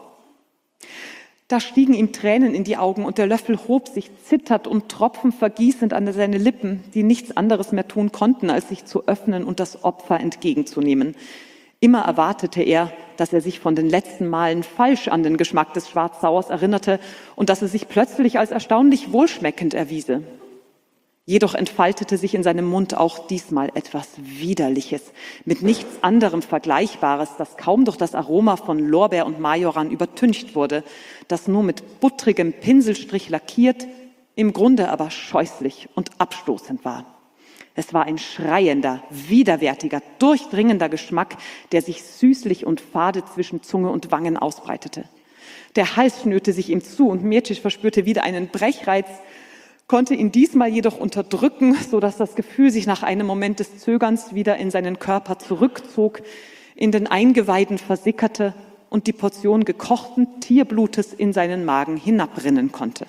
Da stiegen ihm Tränen in die Augen und der Löffel hob sich zitternd und tropfenvergießend an seine Lippen, die nichts anderes mehr tun konnten, als sich zu öffnen und das Opfer entgegenzunehmen. Immer erwartete er, dass er sich von den letzten Malen falsch an den Geschmack des Schwarzsauers erinnerte und dass es sich plötzlich als erstaunlich wohlschmeckend erwiese. Jedoch entfaltete sich in seinem Mund auch diesmal etwas Widerliches, mit nichts anderem Vergleichbares, das kaum durch das Aroma von Lorbeer und Majoran übertüncht wurde, das nur mit buttrigem Pinselstrich lackiert, im Grunde aber scheußlich und abstoßend war. Es war ein schreiender, widerwärtiger, durchdringender Geschmack, der sich süßlich und fade zwischen Zunge und Wangen ausbreitete. Der Hals schnürte sich ihm zu und Mieczyś verspürte wieder einen Brechreiz, konnte ihn diesmal jedoch unterdrücken, so dass das Gefühl sich nach einem Moment des Zögerns wieder in seinen Körper zurückzog, in den Eingeweiden versickerte und die Portion gekochten Tierblutes in seinen Magen hinabrinnen konnte.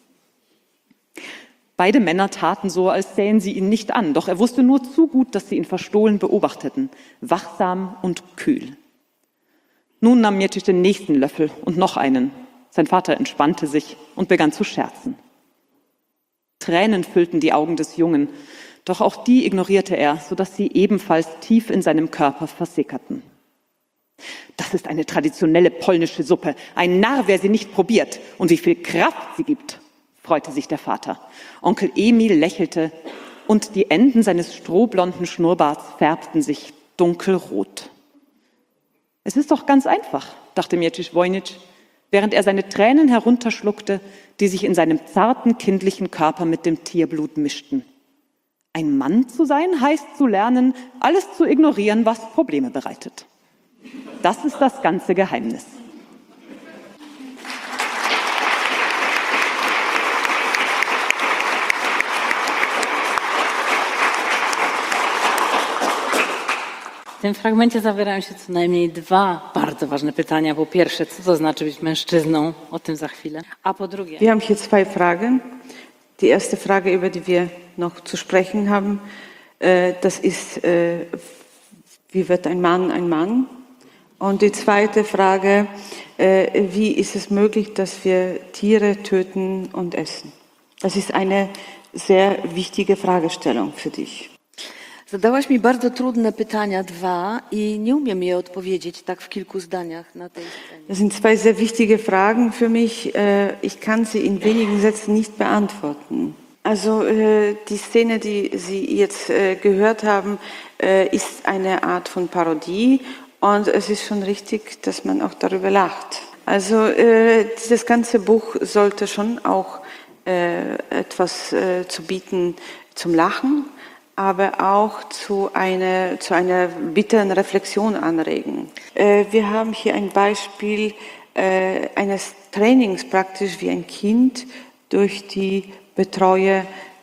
Beide Männer taten so, als sähen sie ihn nicht an, doch er wusste nur zu gut, dass sie ihn verstohlen beobachteten, wachsam und kühl. Nun nahm Mieczyś den nächsten Löffel und noch einen. Sein Vater entspannte sich und begann zu scherzen. Tränen füllten die Augen des Jungen, doch auch die ignorierte er, sodass sie ebenfalls tief in seinem Körper versickerten. Das ist eine traditionelle polnische Suppe, ein Narr, wer sie nicht probiert, und wie viel Kraft sie gibt, freute sich der Vater. Onkel Emil lächelte und die Enden seines strohblonden Schnurrbarts färbten sich dunkelrot. Es ist doch ganz einfach, dachte Mieczyś Wojnicz, während er seine Tränen herunterschluckte, die sich in seinem zarten kindlichen Körper mit dem Tierblut mischten. Ein Mann zu sein heißt zu lernen, alles zu ignorieren, was Probleme bereitet. Das ist das ganze Geheimnis. W tym fragmencie zawierają się co najmniej dwa bardzo ważne pytania. Po pierwsze, co to znaczy być mężczyzną? O tym za chwilę. A po drugie... Wir haben hier zwei Fragen. Die erste Frage, über die wir noch zu sprechen haben, das ist, wie wird ein Mann ein Mann? Und die zweite Frage, äh, wie ist es möglich, dass wir Tiere töten und essen? Das ist eine sehr wichtige Fragestellung für dich. Zadałaś mi bardzo trudne pytania, dwa, i nie umiem je odpowiedzieć tak w kilku zdaniach na tej scenie. Das sind zwei sehr wichtige Fragen für mich. Ich kann sie in wenigen Sätzen nicht beantworten. Also die Szene, die Sie jetzt gehört haben, ist eine Art von Parodie und es ist schon richtig, dass man auch darüber lacht. Also dieses ganze Buch sollte schon auch etwas zu bieten zum Lachen, aber auch zu einer, zu einer bitteren Reflexion anregen. Äh, wir haben hier ein Beispiel äh, eines Trainings, praktisch wie ein Kind durch die Betreuer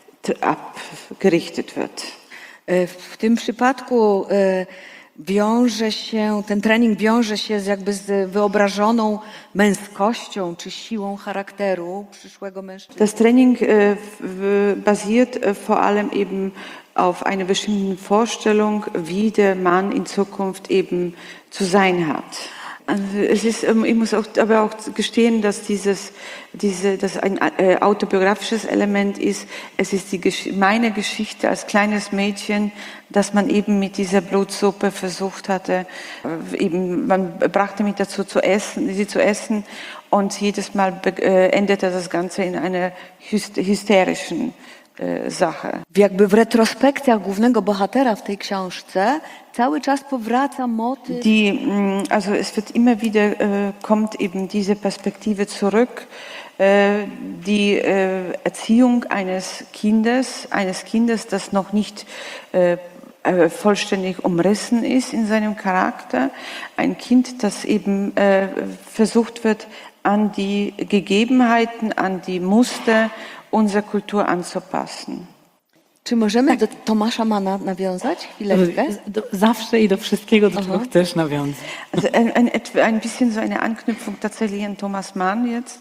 abgerichtet wird. W tym przypadku wiąże się, ten trening wiąże się z jakby z wyobrażoną męskością czy siłą charakteru przyszłego mężczyzny. Das Training äh, basiert äh, vor allem eben auf einer bestimmten Vorstellung, wie der Mann in Zukunft eben zu sein hat. Also es ist, ich muss auch, aber auch gestehen, dass dieses, diese, das ein äh, autobiografisches Element ist. Es ist die, meine Geschichte als kleines Mädchen, dass man eben mit dieser Blutsuppe versucht hatte, eben, man brachte mich dazu zu essen, sie zu essen, und jedes Mal äh, endete das Ganze in einer hysterischen Sache. Jakby w retrospekcjach głównego bohatera w tej książce cały czas powraca motyw. Die, also es wird immer wieder äh, kommt eben diese Perspektive zurück, äh, die äh, Erziehung eines Kindes, eines Kindes, das noch nicht äh, vollständig umrissen ist in seinem Charakter, ein Kind, das eben äh, versucht wird, an die Gegebenheiten, an die Muster unserer Kultur anzupassen. Czy możemy do Tomasza Manna nawiązać chwileczkę? Zawsze i do wszystkiego, do czego chcesz nawiązać. Also ein, ein, ein bisschen so eine Anknüpfung tatsächlich an Thomas Mann jetzt.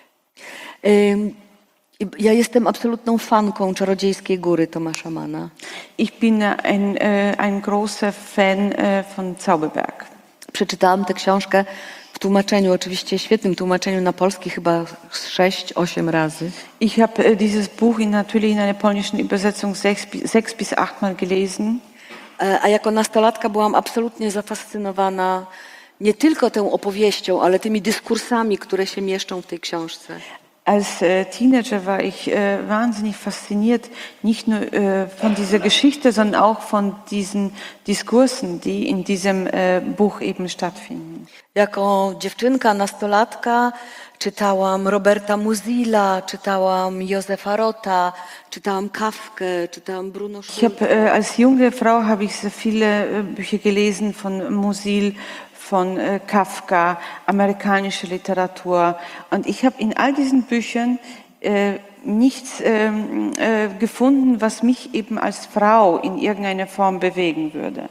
Ja jestem absolutną fanką Czarodziejskiej Góry Tomasza Manna. Ich bin ein, ein großer Fan von Zauberberg. Przeczytałam tę książkę w tłumaczeniu, oczywiście świetnym tłumaczeniu na polski, chyba sześć, osiem razy. Ich habe dieses Buch in, natürlich in einer polnischen Übersetzung sechs, sechs bis acht Mal gelesen. A jako nastolatka byłam absolutnie zafascynowana nie tylko tą opowieścią, ale tymi dyskursami, które się mieszczą w tej książce. Als äh, Teenager war ich äh, wahnsinnig fasziniert, nicht nur äh, von dieser Geschichte, sondern auch von diesen Diskursen, die in diesem äh, Buch eben stattfinden. Jako dziewczynka, nastolatka czytałam Roberta Muzila, czytałam Józefa Rota, czytałam Kafkę, czytałam Bruno Schulz. Ich habe äh, als junge Frau habe ich sehr viele äh, Bücher gelesen von Musil, von äh, Kafka, amerikanische Literatur. Und ich habe in all diesen Büchern äh, nichts äh, äh, gefunden, was mich eben als Frau in irgendeiner Form bewegen würde.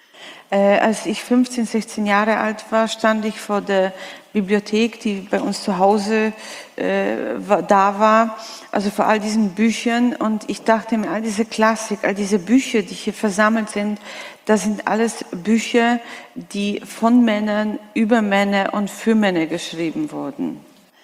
Äh, als ich fünfzehn, sechzehn Jahre alt war, stand ich vor der Bibliothek, die bei uns zu Hause äh, war, da war, also vor all diesen Büchern, und ich dachte mir, all diese Klassik, all diese Bücher, die hier versammelt sind, das sind alles Bücher, die von Männern, über Männer und für Männer geschrieben wurden.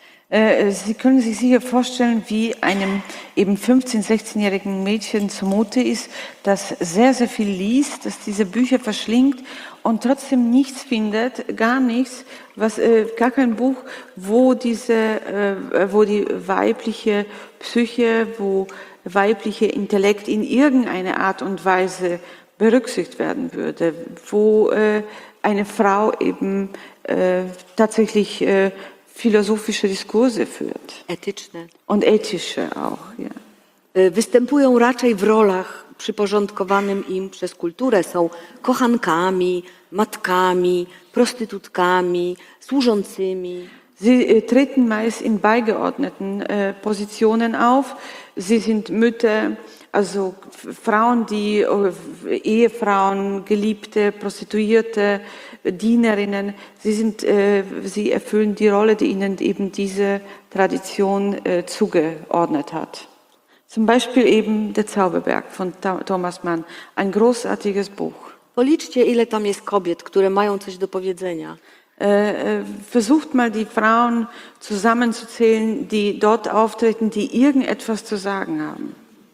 Äh, Sie können sich sicher vorstellen, wie einem eben fünfzehn-, sechzehnjährigen Mädchen zumute ist, das sehr, sehr viel liest, das diese Bücher verschlingt und trotzdem nichts findet, gar nichts, was, äh, gar kein Buch, wo diese, äh, wo die weibliche Psyche, wo weibliche Intellekt in irgendeiner Art und Weise berücksichtigt werden würde, wo äh, eine Frau eben äh, tatsächlich äh, philosophische Dyskurse führt. Etyczne. Und ethische auch, ja. Występują raczej w rolach przyporządkowanym im przez kulturę. Są kochankami, matkami, prostytutkami, służącymi. Sie treten meist in beigeordneten äh, Positionen auf. Sie sind Mütter, also Frauen, die äh, Ehefrauen, Geliebte, Prostituierte, Dienerinnen. Sie sind, äh, sie erfüllen die Rolle, die ihnen eben diese Tradition äh, zugeordnet hat. Zum Beispiel eben der Zauberberg von Thomas Mann, ein großartiges Buch. Policzcie, ile tam jest kobiet, które mają coś do powiedzenia. Versucht mal die Frauen zusammenzuzählen, die dort auftreten, die irgendetwas zu sagen haben.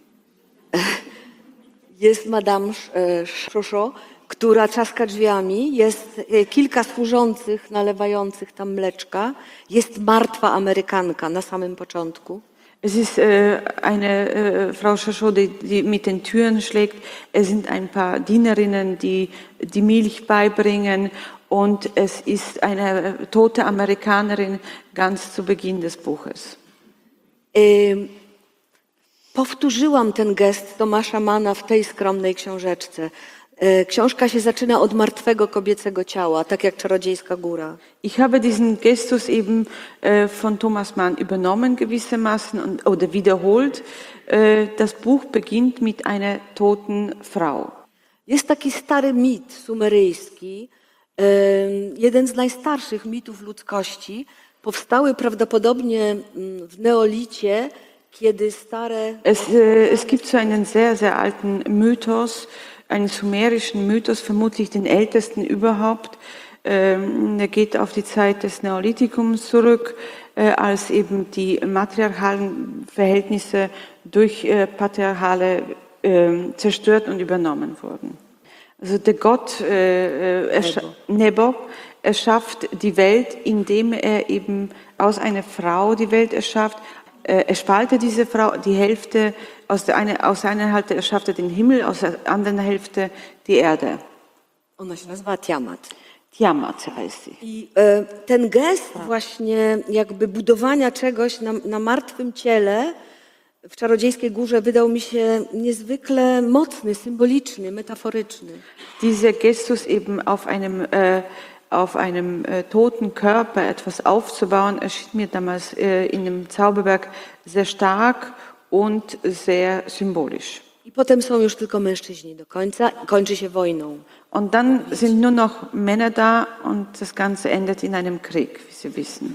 Jest Madame Chouchot, która trzaska drzwiami, jest kilka służących nalewających tam mleczka, jest martwa Amerykanka na samym początku. Es ist äh, eine äh, Frau Chouchot, die, die mit den Türen schlägt. Es sind ein paar Dienerinnen, die die Milch beibringen. Und es ist eine tote Amerikanerin ganz zu Beginn des Buches. Yy, powtórzyłam ten gest Tomasza Manna w tej skromnej książeczce. Yy, książka się zaczyna od martwego kobiecego ciała, tak jak Czarodziejska Góra. Ich habe diesen Gestus eben äh, von Thomas Mann übernommen gewissermaßen und, oder wiederholt. Äh, das Buch beginnt mit einer toten Frau. Jest taki stary mit sumeryjski, jeden z najstarszych mitów ludzkości, powstały prawdopodobnie w neolicie, kiedy stare... Es, es gibt so einen sehr, sehr alten Mythos, einen sumerischen Mythos, vermutlich den ältesten überhaupt. Er geht auf die Zeit des Neolithikums zurück, als eben die matriarchalen Verhältnisse durch patriarchale zerstört und übernommen wurden. Also der Gott äh, erscha- Nebo erschafft die Welt, indem er eben aus einer Frau die Welt erschafft. Äh, er spaltet diese Frau, die Hälfte, aus, der eine, aus einer Hälfte erschafft er den Himmel, aus der anderen Hälfte die Erde. Ona się nazywa Tiamat. Tiamat heißt sie. I e, ten gest właśnie jakby budowania czegoś na, na martwym ciele w Czarodziejskiej Górze wydał mi się niezwykle mocny, symboliczny, metaforyczny. Dieser Gestus eben auf einem, äh, auf einem äh, toten Körper etwas aufzubauen, erschien mir damals äh, in dem Zauberberg sehr stark und sehr symbolisch. I potem są już tylko mężczyźni do końca, kończy się wojną. Und dann sind nur noch Männer da und das Ganze endet in einem Krieg, wie Sie wissen.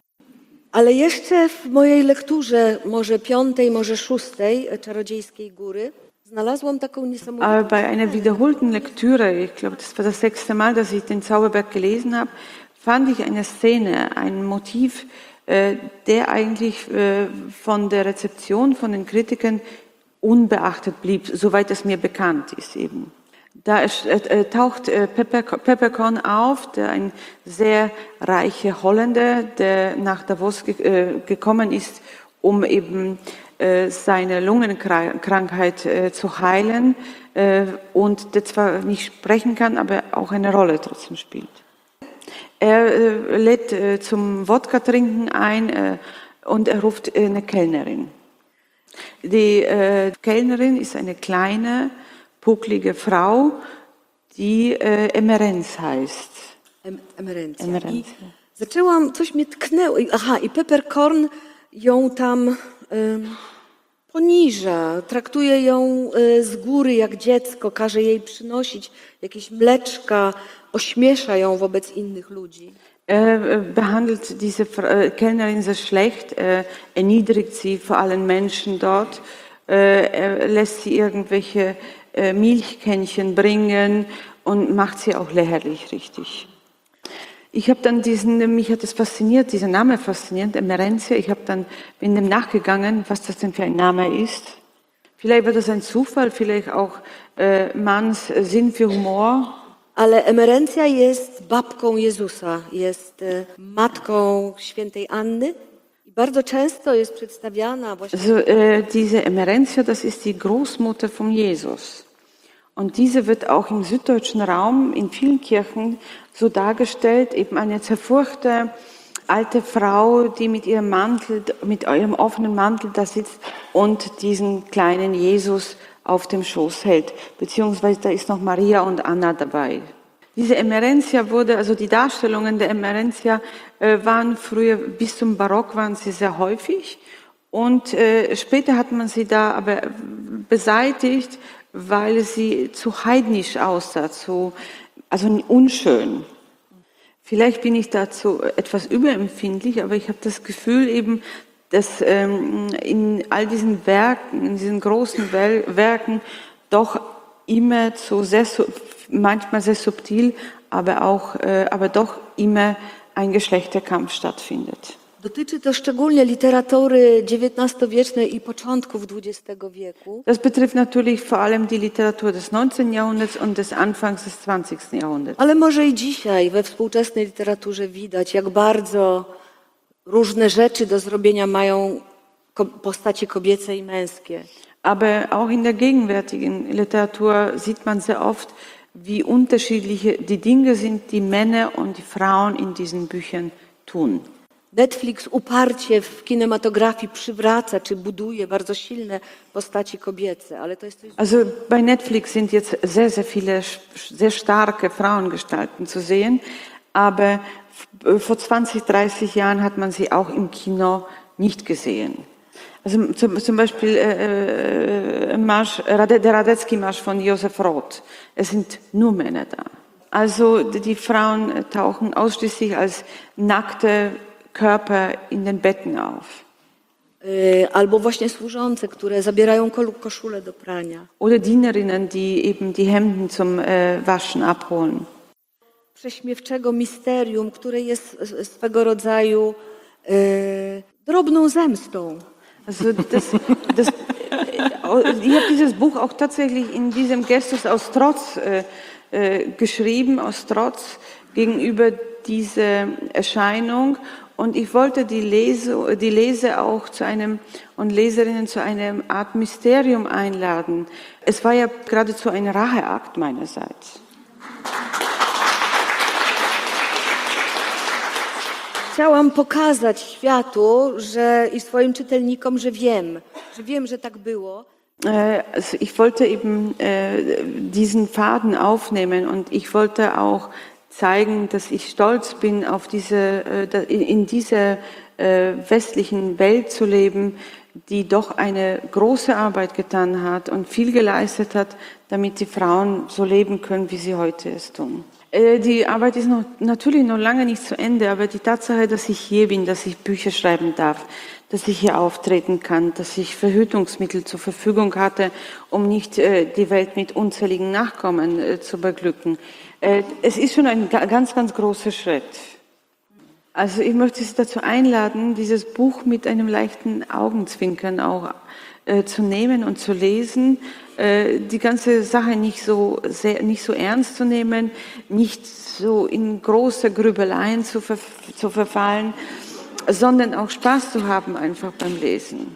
Ale jeszcze w mojej lekturze, może piątej, może szóstej Czarodziejskiej Góry, znalazłam taką niesamowitą... Aber bei einer wiederholten Lektüre, ich glaube, das war das sechste Mal, dass ich den Zauberberg gelesen habe, fand ich eine Szene, ein Motiv, der eigentlich von der Rezeption, von den Kritikern unbeachtet blieb, soweit es mir bekannt ist eben. Da taucht Peppercorn auf, der ein sehr reicher Holländer, der nach Davos gekommen ist, um eben seine Lungenkrankheit zu heilen und der zwar nicht sprechen kann, aber auch eine Rolle trotzdem spielt. Er lädt zum Wodka-Trinken ein und er ruft eine Kellnerin. Die Kellnerin ist eine kleine, pucklige Frau, die e, Emerenz heißt. Em, emerencja. Emerencja. I zaczęłam, coś mnie tknęło. Aha, i Peppercorn ją tam y, poniża, traktuje ją y, z góry jak dziecko, każe jej przynosić jakieś mleczka, ośmiesza ją wobec innych ludzi. Er behandelt diese Kellnerin sehr schlecht, er erniedrigt sie vor allen Menschen dort, er lässt sie irgendwelche Milchkännchen bringen und macht sie auch lächerlich, richtig. Ich habe dann diesen, mich hat das fasziniert, dieser Name fasziniert, Emerentia. Ich habe dann, bin dem nachgegangen, was das denn für ein Name ist. Vielleicht war das ein Zufall, vielleicht auch äh, Manns Sinn für Humor. Ale Emerencja jest babką Jezusa, jest e, matką świętej Anny i bardzo często jest przedstawiana właśnie... Also, äh, diese Emerentia, das ist die Großmutter von Jesus. Und diese wird auch im süddeutschen Raum in vielen Kirchen so dargestellt, eben eine zerfurchte alte Frau, die mit ihrem Mantel, mit ihrem offenen Mantel da sitzt und diesen kleinen Jesus auf dem Schoß hält. Beziehungsweise da ist noch Maria und Anna dabei. Diese Emerentia wurde, also die Darstellungen der Emerentia äh, waren früher, bis zum Barock waren sie sehr häufig. Und äh, später hat man sie da aber beseitigt, weil sie zu heidnisch aussah, zu, also unschön. Vielleicht bin ich dazu etwas überempfindlich, aber ich habe das Gefühl eben, dass ähm, in all diesen Werken, in diesen großen Werken doch immer so sehr, manchmal sehr subtil, aber auch, aber doch immer ein Geschlechterkampf stattfindet. Dotyczy to szczególnie literatury dziewiętnastowiecznej i początków dwudziestego wieku. Das betrifft natürlich vor allem die Literatur des neunzehnten Jahrhunderts und des Anfangs des zwanzigsten Jahrhunderts. Ale może i dzisiaj we współczesnej literaturze widać, jak bardzo różne rzeczy do zrobienia mają postacie kobiece i męskie. Aber auch in der gegenwärtigen Literatur sieht man sehr oft, wie unterschiedliche die Dinge sind, die Männer und die Frauen in diesen Büchern tun. Netflix uparcie w kinematografii przywraca czy buduje bardzo silne postaci kobiece, ale to jest coś... Also bei Netflix sind jetzt sehr, sehr viele sehr starke Frauengestalten zu sehen, aber vor zwanzig, dreißig Jahren hat man sie auch im Kino nicht gesehen. Also zum, zum Beispiel äh, Marsch, der Radetzky-Marsch von Josef Roth. Es sind nur Männer da. Also die Frauen tauchen ausschließlich als nackte Körper in den Betten auf. Albo właśnie służące, które zabierają koszulę do prania. Oder Dienerinnen, die eben die Hemden zum äh, Waschen abholen. Prześmiewczego misterium, które jest swego rodzaju e, drobną zemstą. Also das, das, ich habe dieses Buch auch tatsächlich in diesem Gestus aus Trotz äh, äh, geschrieben, aus Trotz gegenüber dieser Erscheinung. Und ich wollte die Leser, die Leser auch zu einem und Leserinnen zu einer Art Mysterium einladen. Es war ja geradezu ein Racheakt meinerseits. Chciałam pokazać światu, że i swoim czytelnikom, że wiem, że wiem, że tak było. Also ich wollte eben äh, diesen Faden aufnehmen und ich wollte auch zeigen, dass ich stolz bin, auf diese, äh, in dieser äh, westlichen Welt zu leben, die doch eine große Arbeit getan hat und viel geleistet hat, damit die Frauen so leben können, wie sie heute es tun. Die Arbeit ist noch, natürlich noch lange nicht zu Ende, aber die Tatsache, dass ich hier bin, dass ich Bücher schreiben darf, dass ich hier auftreten kann, dass ich Verhütungsmittel zur Verfügung hatte, um nicht äh, die Welt mit unzähligen Nachkommen äh, zu beglücken. Äh, es ist schon ein ganz, ganz großer Schritt. Also ich möchte Sie dazu einladen, dieses Buch mit einem leichten Augenzwinkern auch äh, zu nehmen und zu lesen, äh, die ganze Sache nicht so sehr, nicht so ernst zu nehmen, nicht so in große Grübeleien zu, ver zu verfallen, sondern auch Spaß zu haben einfach beim Lesen.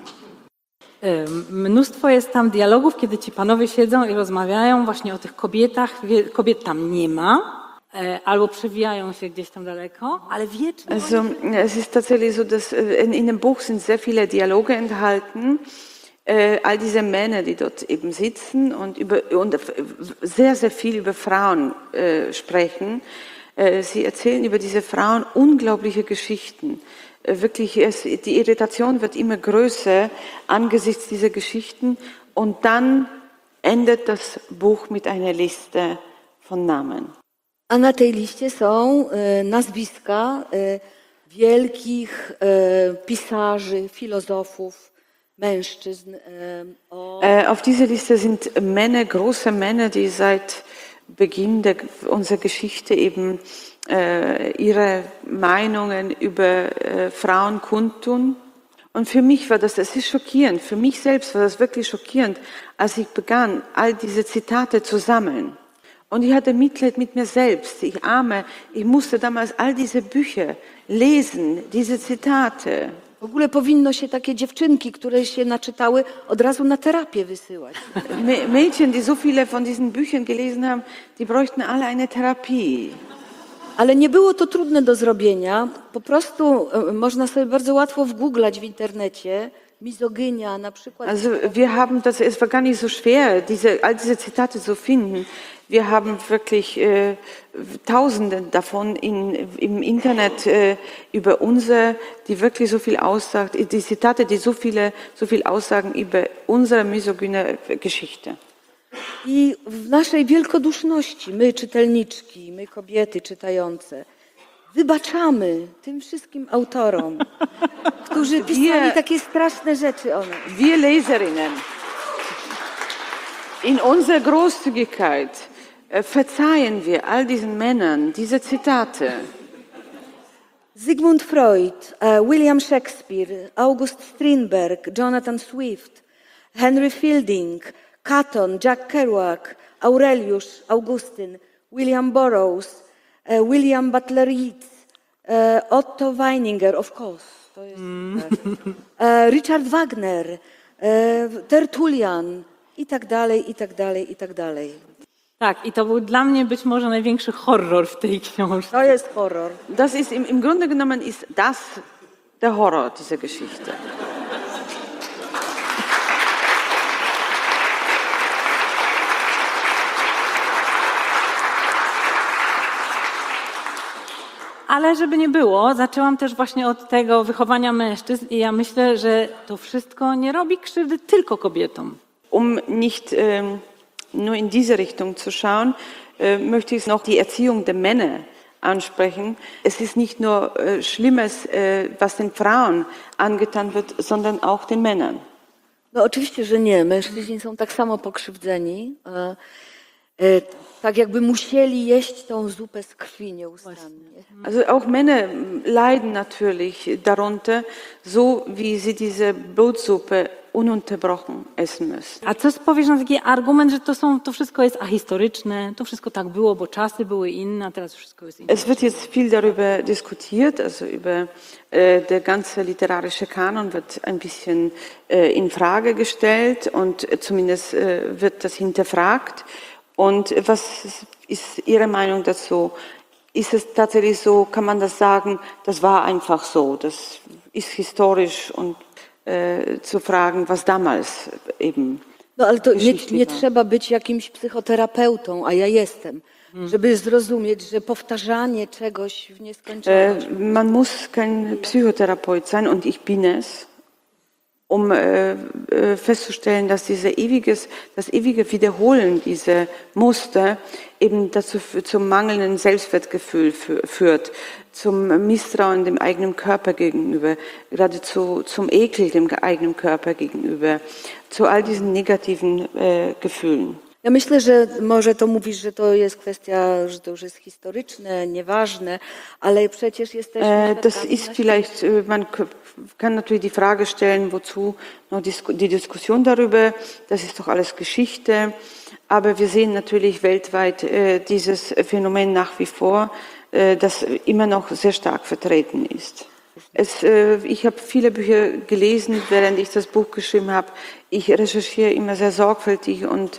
Mnóstwo jest tam dialogów, kiedy ci panowie siedzą i rozmawiają właśnie o tych kobietach. Kobiet tam nie ma, albo przewijają się gdzieś tam daleko, ale wiecznie. Also es ist tatsächlich so, dass in, in dem Buch sind sehr viele Dialoge enthalten. Äh, all diese Männer, die dort eben sitzen und, über, und sehr, sehr viel über Frauen äh, sprechen. Äh, sie erzählen über diese Frauen unglaubliche Geschichten. Äh, wirklich, es, die Irritation wird immer größer angesichts dieser Geschichten und dann endet das Buch mit einer Liste von Namen. A na tej liście są e, nazwiska e, wielkich e, pisarzy, filozofów, mężczyzn. E, o... Auf dieser Liste sind Männer, große Männer, die seit Beginn der, unserer Geschichte eben äh, ihre Meinungen über äh, Frauen kundtun. Und für mich war das, das ist schockierend, für mich selbst war das wirklich schockierend, als ich begann, all diese Zitate zu sammeln. Und ich hatte Mitleid mit mir selbst, ich Arme, ich musste damals all diese Bücher lesen, diese Zitate. W ogóle powinno się takie dziewczynki, które się naczytały, od razu na terapię wysyłać. Mädchen, die so viele von diesen Büchern gelesen haben, die bräuchten alle eine Therapie. Ale nie było to trudne do zrobienia. Po prostu można sobie bardzo łatwo wgooglać w internecie. Misogynia na przykład. Also wir haben das, es war gar nicht so schwer, diese, all diese Zitate zu finden. Wir haben wirklich äh, Tausende davon in, im Internet äh, über unsere, die wirklich so viel aussagt, die Zitate, die so viele, so viel aussagen über unsere misogyne Geschichte. I w naszej wielkoduszności, my czytelniczki, my kobiety czytające, wybaczamy tym wszystkim autorom, którzy pisali wir, takie straszne rzeczy o nas. Wir Leserinnen. in unserer Großzügigkeit verzeihen wir all diesen Männern diese Zitate. Sigmund Freud, William Shakespeare, August Strindberg, Jonathan Swift, Henry Fielding, Catton, Jack Kerouac, Aureliusz, Augustyn, William Burroughs, William Butler Yeats, Otto Weininger, of course, to jest mm. Richard Wagner, Tertullian i tak dalej, i tak dalej, i tak dalej. Tak, i to był dla mnie być może największy horror w tej książce. To jest horror. Das ist im, im Grunde genommen ist das der Horror dieser Geschichte. Ale żeby nie było, zaczęłam też właśnie od tego wychowania mężczyzn i ja myślę, że to wszystko nie robi krzywdy tylko kobietom. Um nicht ähm, nur in diese Richtung zu schauen, äh, möchte ich noch die Erziehung der Männer ansprechen. Es ist nicht nur äh, Schlimmes, äh, was den Frauen angetan wird, sondern auch den Männern. No oczywiście, że nie. Mężczyźni są tak samo pokrzywdzeni. E, e, tak jakby musieli jeść tą zupę z krwi nieustannie. Also auch Männer leiden natürlich darunter, so wie sie diese Blutsuppe ununterbrochen essen müssen. A co powiesz na taki argument, że to, są, to wszystko jest ahistoryczne, to wszystko tak było, bo czasy były inne, a teraz wszystko jest inne. Es wird jetzt viel darüber diskutiert, also über äh, der ganze literarische Kanon wird ein bisschen äh, in Frage gestellt und zumindest äh, wird das hinterfragt. Und was ist Ihre Meinung dazu? Ist es tatsächlich so, kann man das sagen, das war einfach so, das ist historisch und äh, zu fragen, was damals eben. No ale to nie, nie trzeba być jakimś psychoterapeutą, a ja jestem, hmm. żeby zrozumieć, że powtarzanie czegoś w nieskończoność. Äh, man muss kein Psychotherapeut sein und ich bin es, um äh, festzustellen, dass diese ewiges, das ewige Wiederholen dieser Muster eben dazu zum mangelnden Selbstwertgefühl führt, zum Misstrauen dem eigenen Körper gegenüber, geradezu zum Ekel dem eigenen Körper gegenüber, zu all diesen negativen äh, Gefühlen. Ja myślę, że może to mówisz, że to jest kwestia, że to już jest historyczne, nieważne, ale przecież jesteśmy... Äh, das ist vielleicht, man kann natürlich die Frage stellen, wozu noch die Diskussion darüber, das ist doch alles Geschichte, aber wir sehen natürlich weltweit äh, dieses Phänomen nach wie vor, äh, das immer noch sehr stark vertreten ist. Es, äh, ich habe viele Bücher gelesen, während ich das Buch geschrieben habe. Ich recherchiere immer sehr sorgfältig und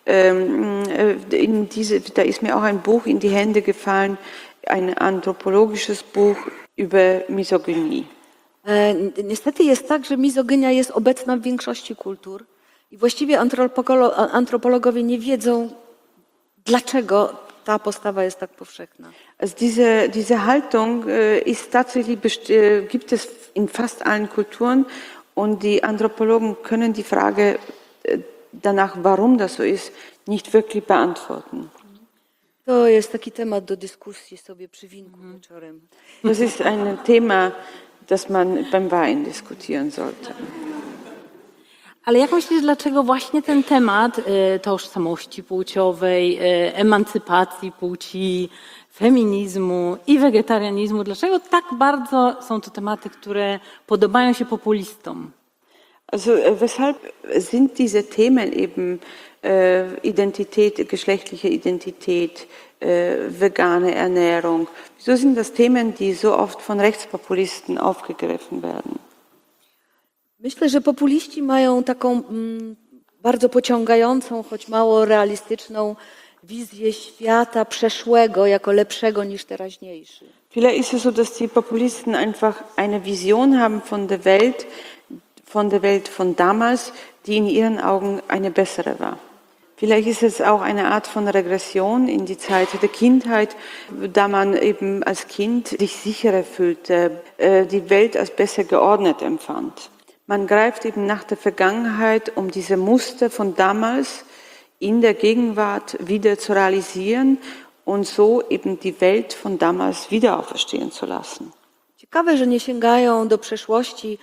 In diese, da ist mir auch ein Buch in die Hände gefallen, ein anthropologisches Buch über Misogynie. Niestety jest tak, że mizogynia jest obecna w większości kultur i właściwie antropologowie nie wiedzą, dlaczego ta postawa jest tak powszechna. Also diese, diese Haltung ist tatsächlich, gibt es in fast allen Kulturen und die Anthropologen können die Frage danach, warum das so ist, nicht wirklich beantworten. To jest taki temat do dyskusji sobie przy winku mm. wieczorem. Das ist ein Thema, das man beim Wein diskutieren sollte. Ale jak myślisz, dlaczego właśnie ten temat y, tożsamości płciowej, y, emancypacji płci, feminizmu i wegetarianizmu, dlaczego tak bardzo są to tematy, które podobają się populistom? Also weshalb sind diese Themen eben äh, Identität, geschlechtliche Identität, äh, vegane Ernährung, wieso sind das Themen, die so oft von Rechtspopulisten aufgegriffen werden? Myślę, że populiści mają taką mm, bardzo pociągającą, choć mało realistyczną wizję świata przeszłego jako lepszego niż teraźniejszy. Vielleicht ist es so, dass die Populisten einfach eine Vision haben von der Welt, von der Welt von damals, die in ihren Augen eine bessere war. Vielleicht ist es auch eine Art von Regression in die Zeit der Kindheit, da man eben als Kind sich sicherer fühlte, die Welt als besser geordnet empfand. Man greift eben nach der Vergangenheit, um diese Muster von damals in der Gegenwart wieder zu realisieren und so eben die Welt von damals wieder auferstehen zu lassen. Ciekawe, że nie sięgają do przeszłości,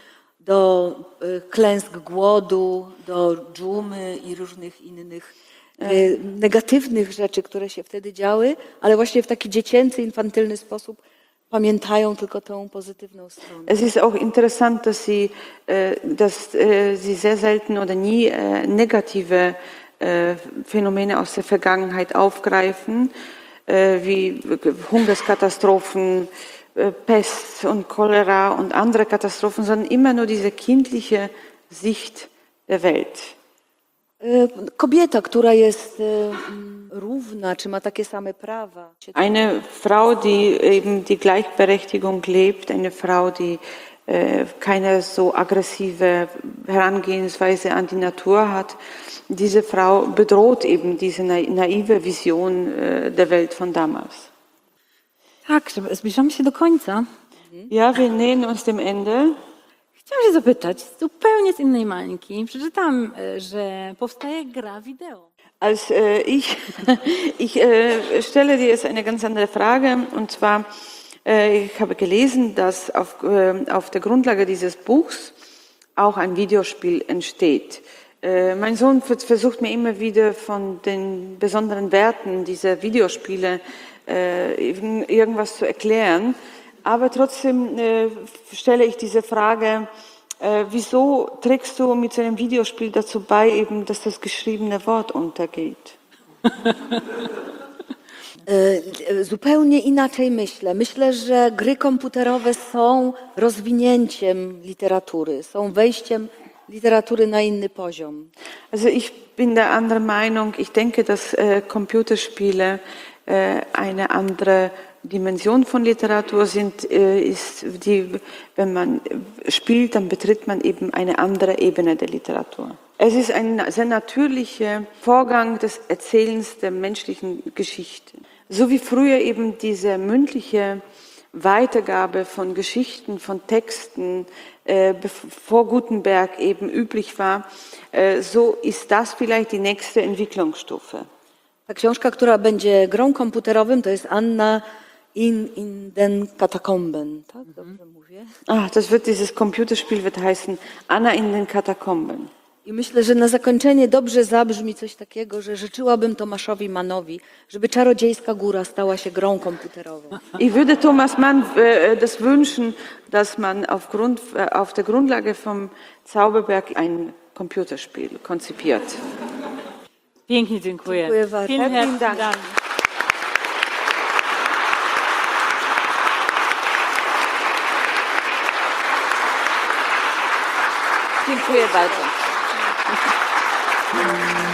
do klęsk głodu, do dżumy i różnych innych negatywnych rzeczy, które się wtedy działy, ale właśnie w taki dziecięcy, infantylny sposób pamiętają tylko tę pozytywną stronę. Es ist auch interessant, dass sie, dass sie sehr selten oder nie negative Phänomene aus der Vergangenheit aufgreifen, wie Hungerskatastrophen, Pest und Cholera und andere Katastrophen, sondern immer nur diese kindliche Sicht der Welt. Kobieta, która jest równa, czy ma takie same prawa. Eine Frau, die eben die Gleichberechtigung lebt, eine Frau, die äh, keine so aggressive Herangehensweise an die Natur hat, diese Frau bedroht eben diese naive Vision äh, der Welt von damals. Tak, zbliżamy się do końca. Ja, wir nähern uns dem Ende. Chciałam się zapytać, zupełnie z innej mańki. Przeczytam, że powstaje gra wideo. Als äh, ich, ich äh, stelle dir jetzt eine ganz andere Frage, und zwar, äh, ich habe gelesen, dass auf, äh, auf der Grundlage dieses Buchs auch ein Videospiel entsteht. Äh, mein Sohn versucht mir immer wieder von den besonderen Werten dieser Videospiele äh, irgendwas zu erklären, aber trotzdem äh, stelle ich diese Frage, Äh, wieso trägst du mit so einem Videospiel dazu bei, eben, dass das geschriebene Wort untergeht? Zupełnie inaczej myślę. Myślę, że gry komputerowe są rozwinięciem literatury, są wejściem literatury na inny poziom. Also ich bin der anderen Meinung. Ich denke, dass äh, Computerspiele äh, eine andere Dimension von Literatur sind, ist die, wenn man spielt, dann betritt man eben eine andere Ebene der Literatur. Es ist ein sehr natürlicher Vorgang des Erzählens der menschlichen Geschichte. So wie früher eben diese mündliche Weitergabe von Geschichten, von Texten äh, vor Gutenberg eben üblich war, äh, so ist das vielleicht die nächste Entwicklungsstufe. Ta książka, która będzie grą komputerowym, to jest Anna in, in den Katakomben, tak? Dobrze mówię? Ah, das wird, dieses Computerspiel wird heißen Anna in den Katakomben. I myślę, że na zakończenie dobrze zabrzmi coś takiego, że życzyłabym Tomaszowi Mannowi, żeby Czarodziejska Góra stała się grą komputerową. Ich würde Thomas Mann äh, das wünschen, dass man aufgrund, äh, auf der Grundlage vom Zauberberg ein Computerspiel konzipiert. Pięknie dziękuję. Dziękuję bardzo. Vielen herzlichen Dank. Dank. Dziękuję bardzo.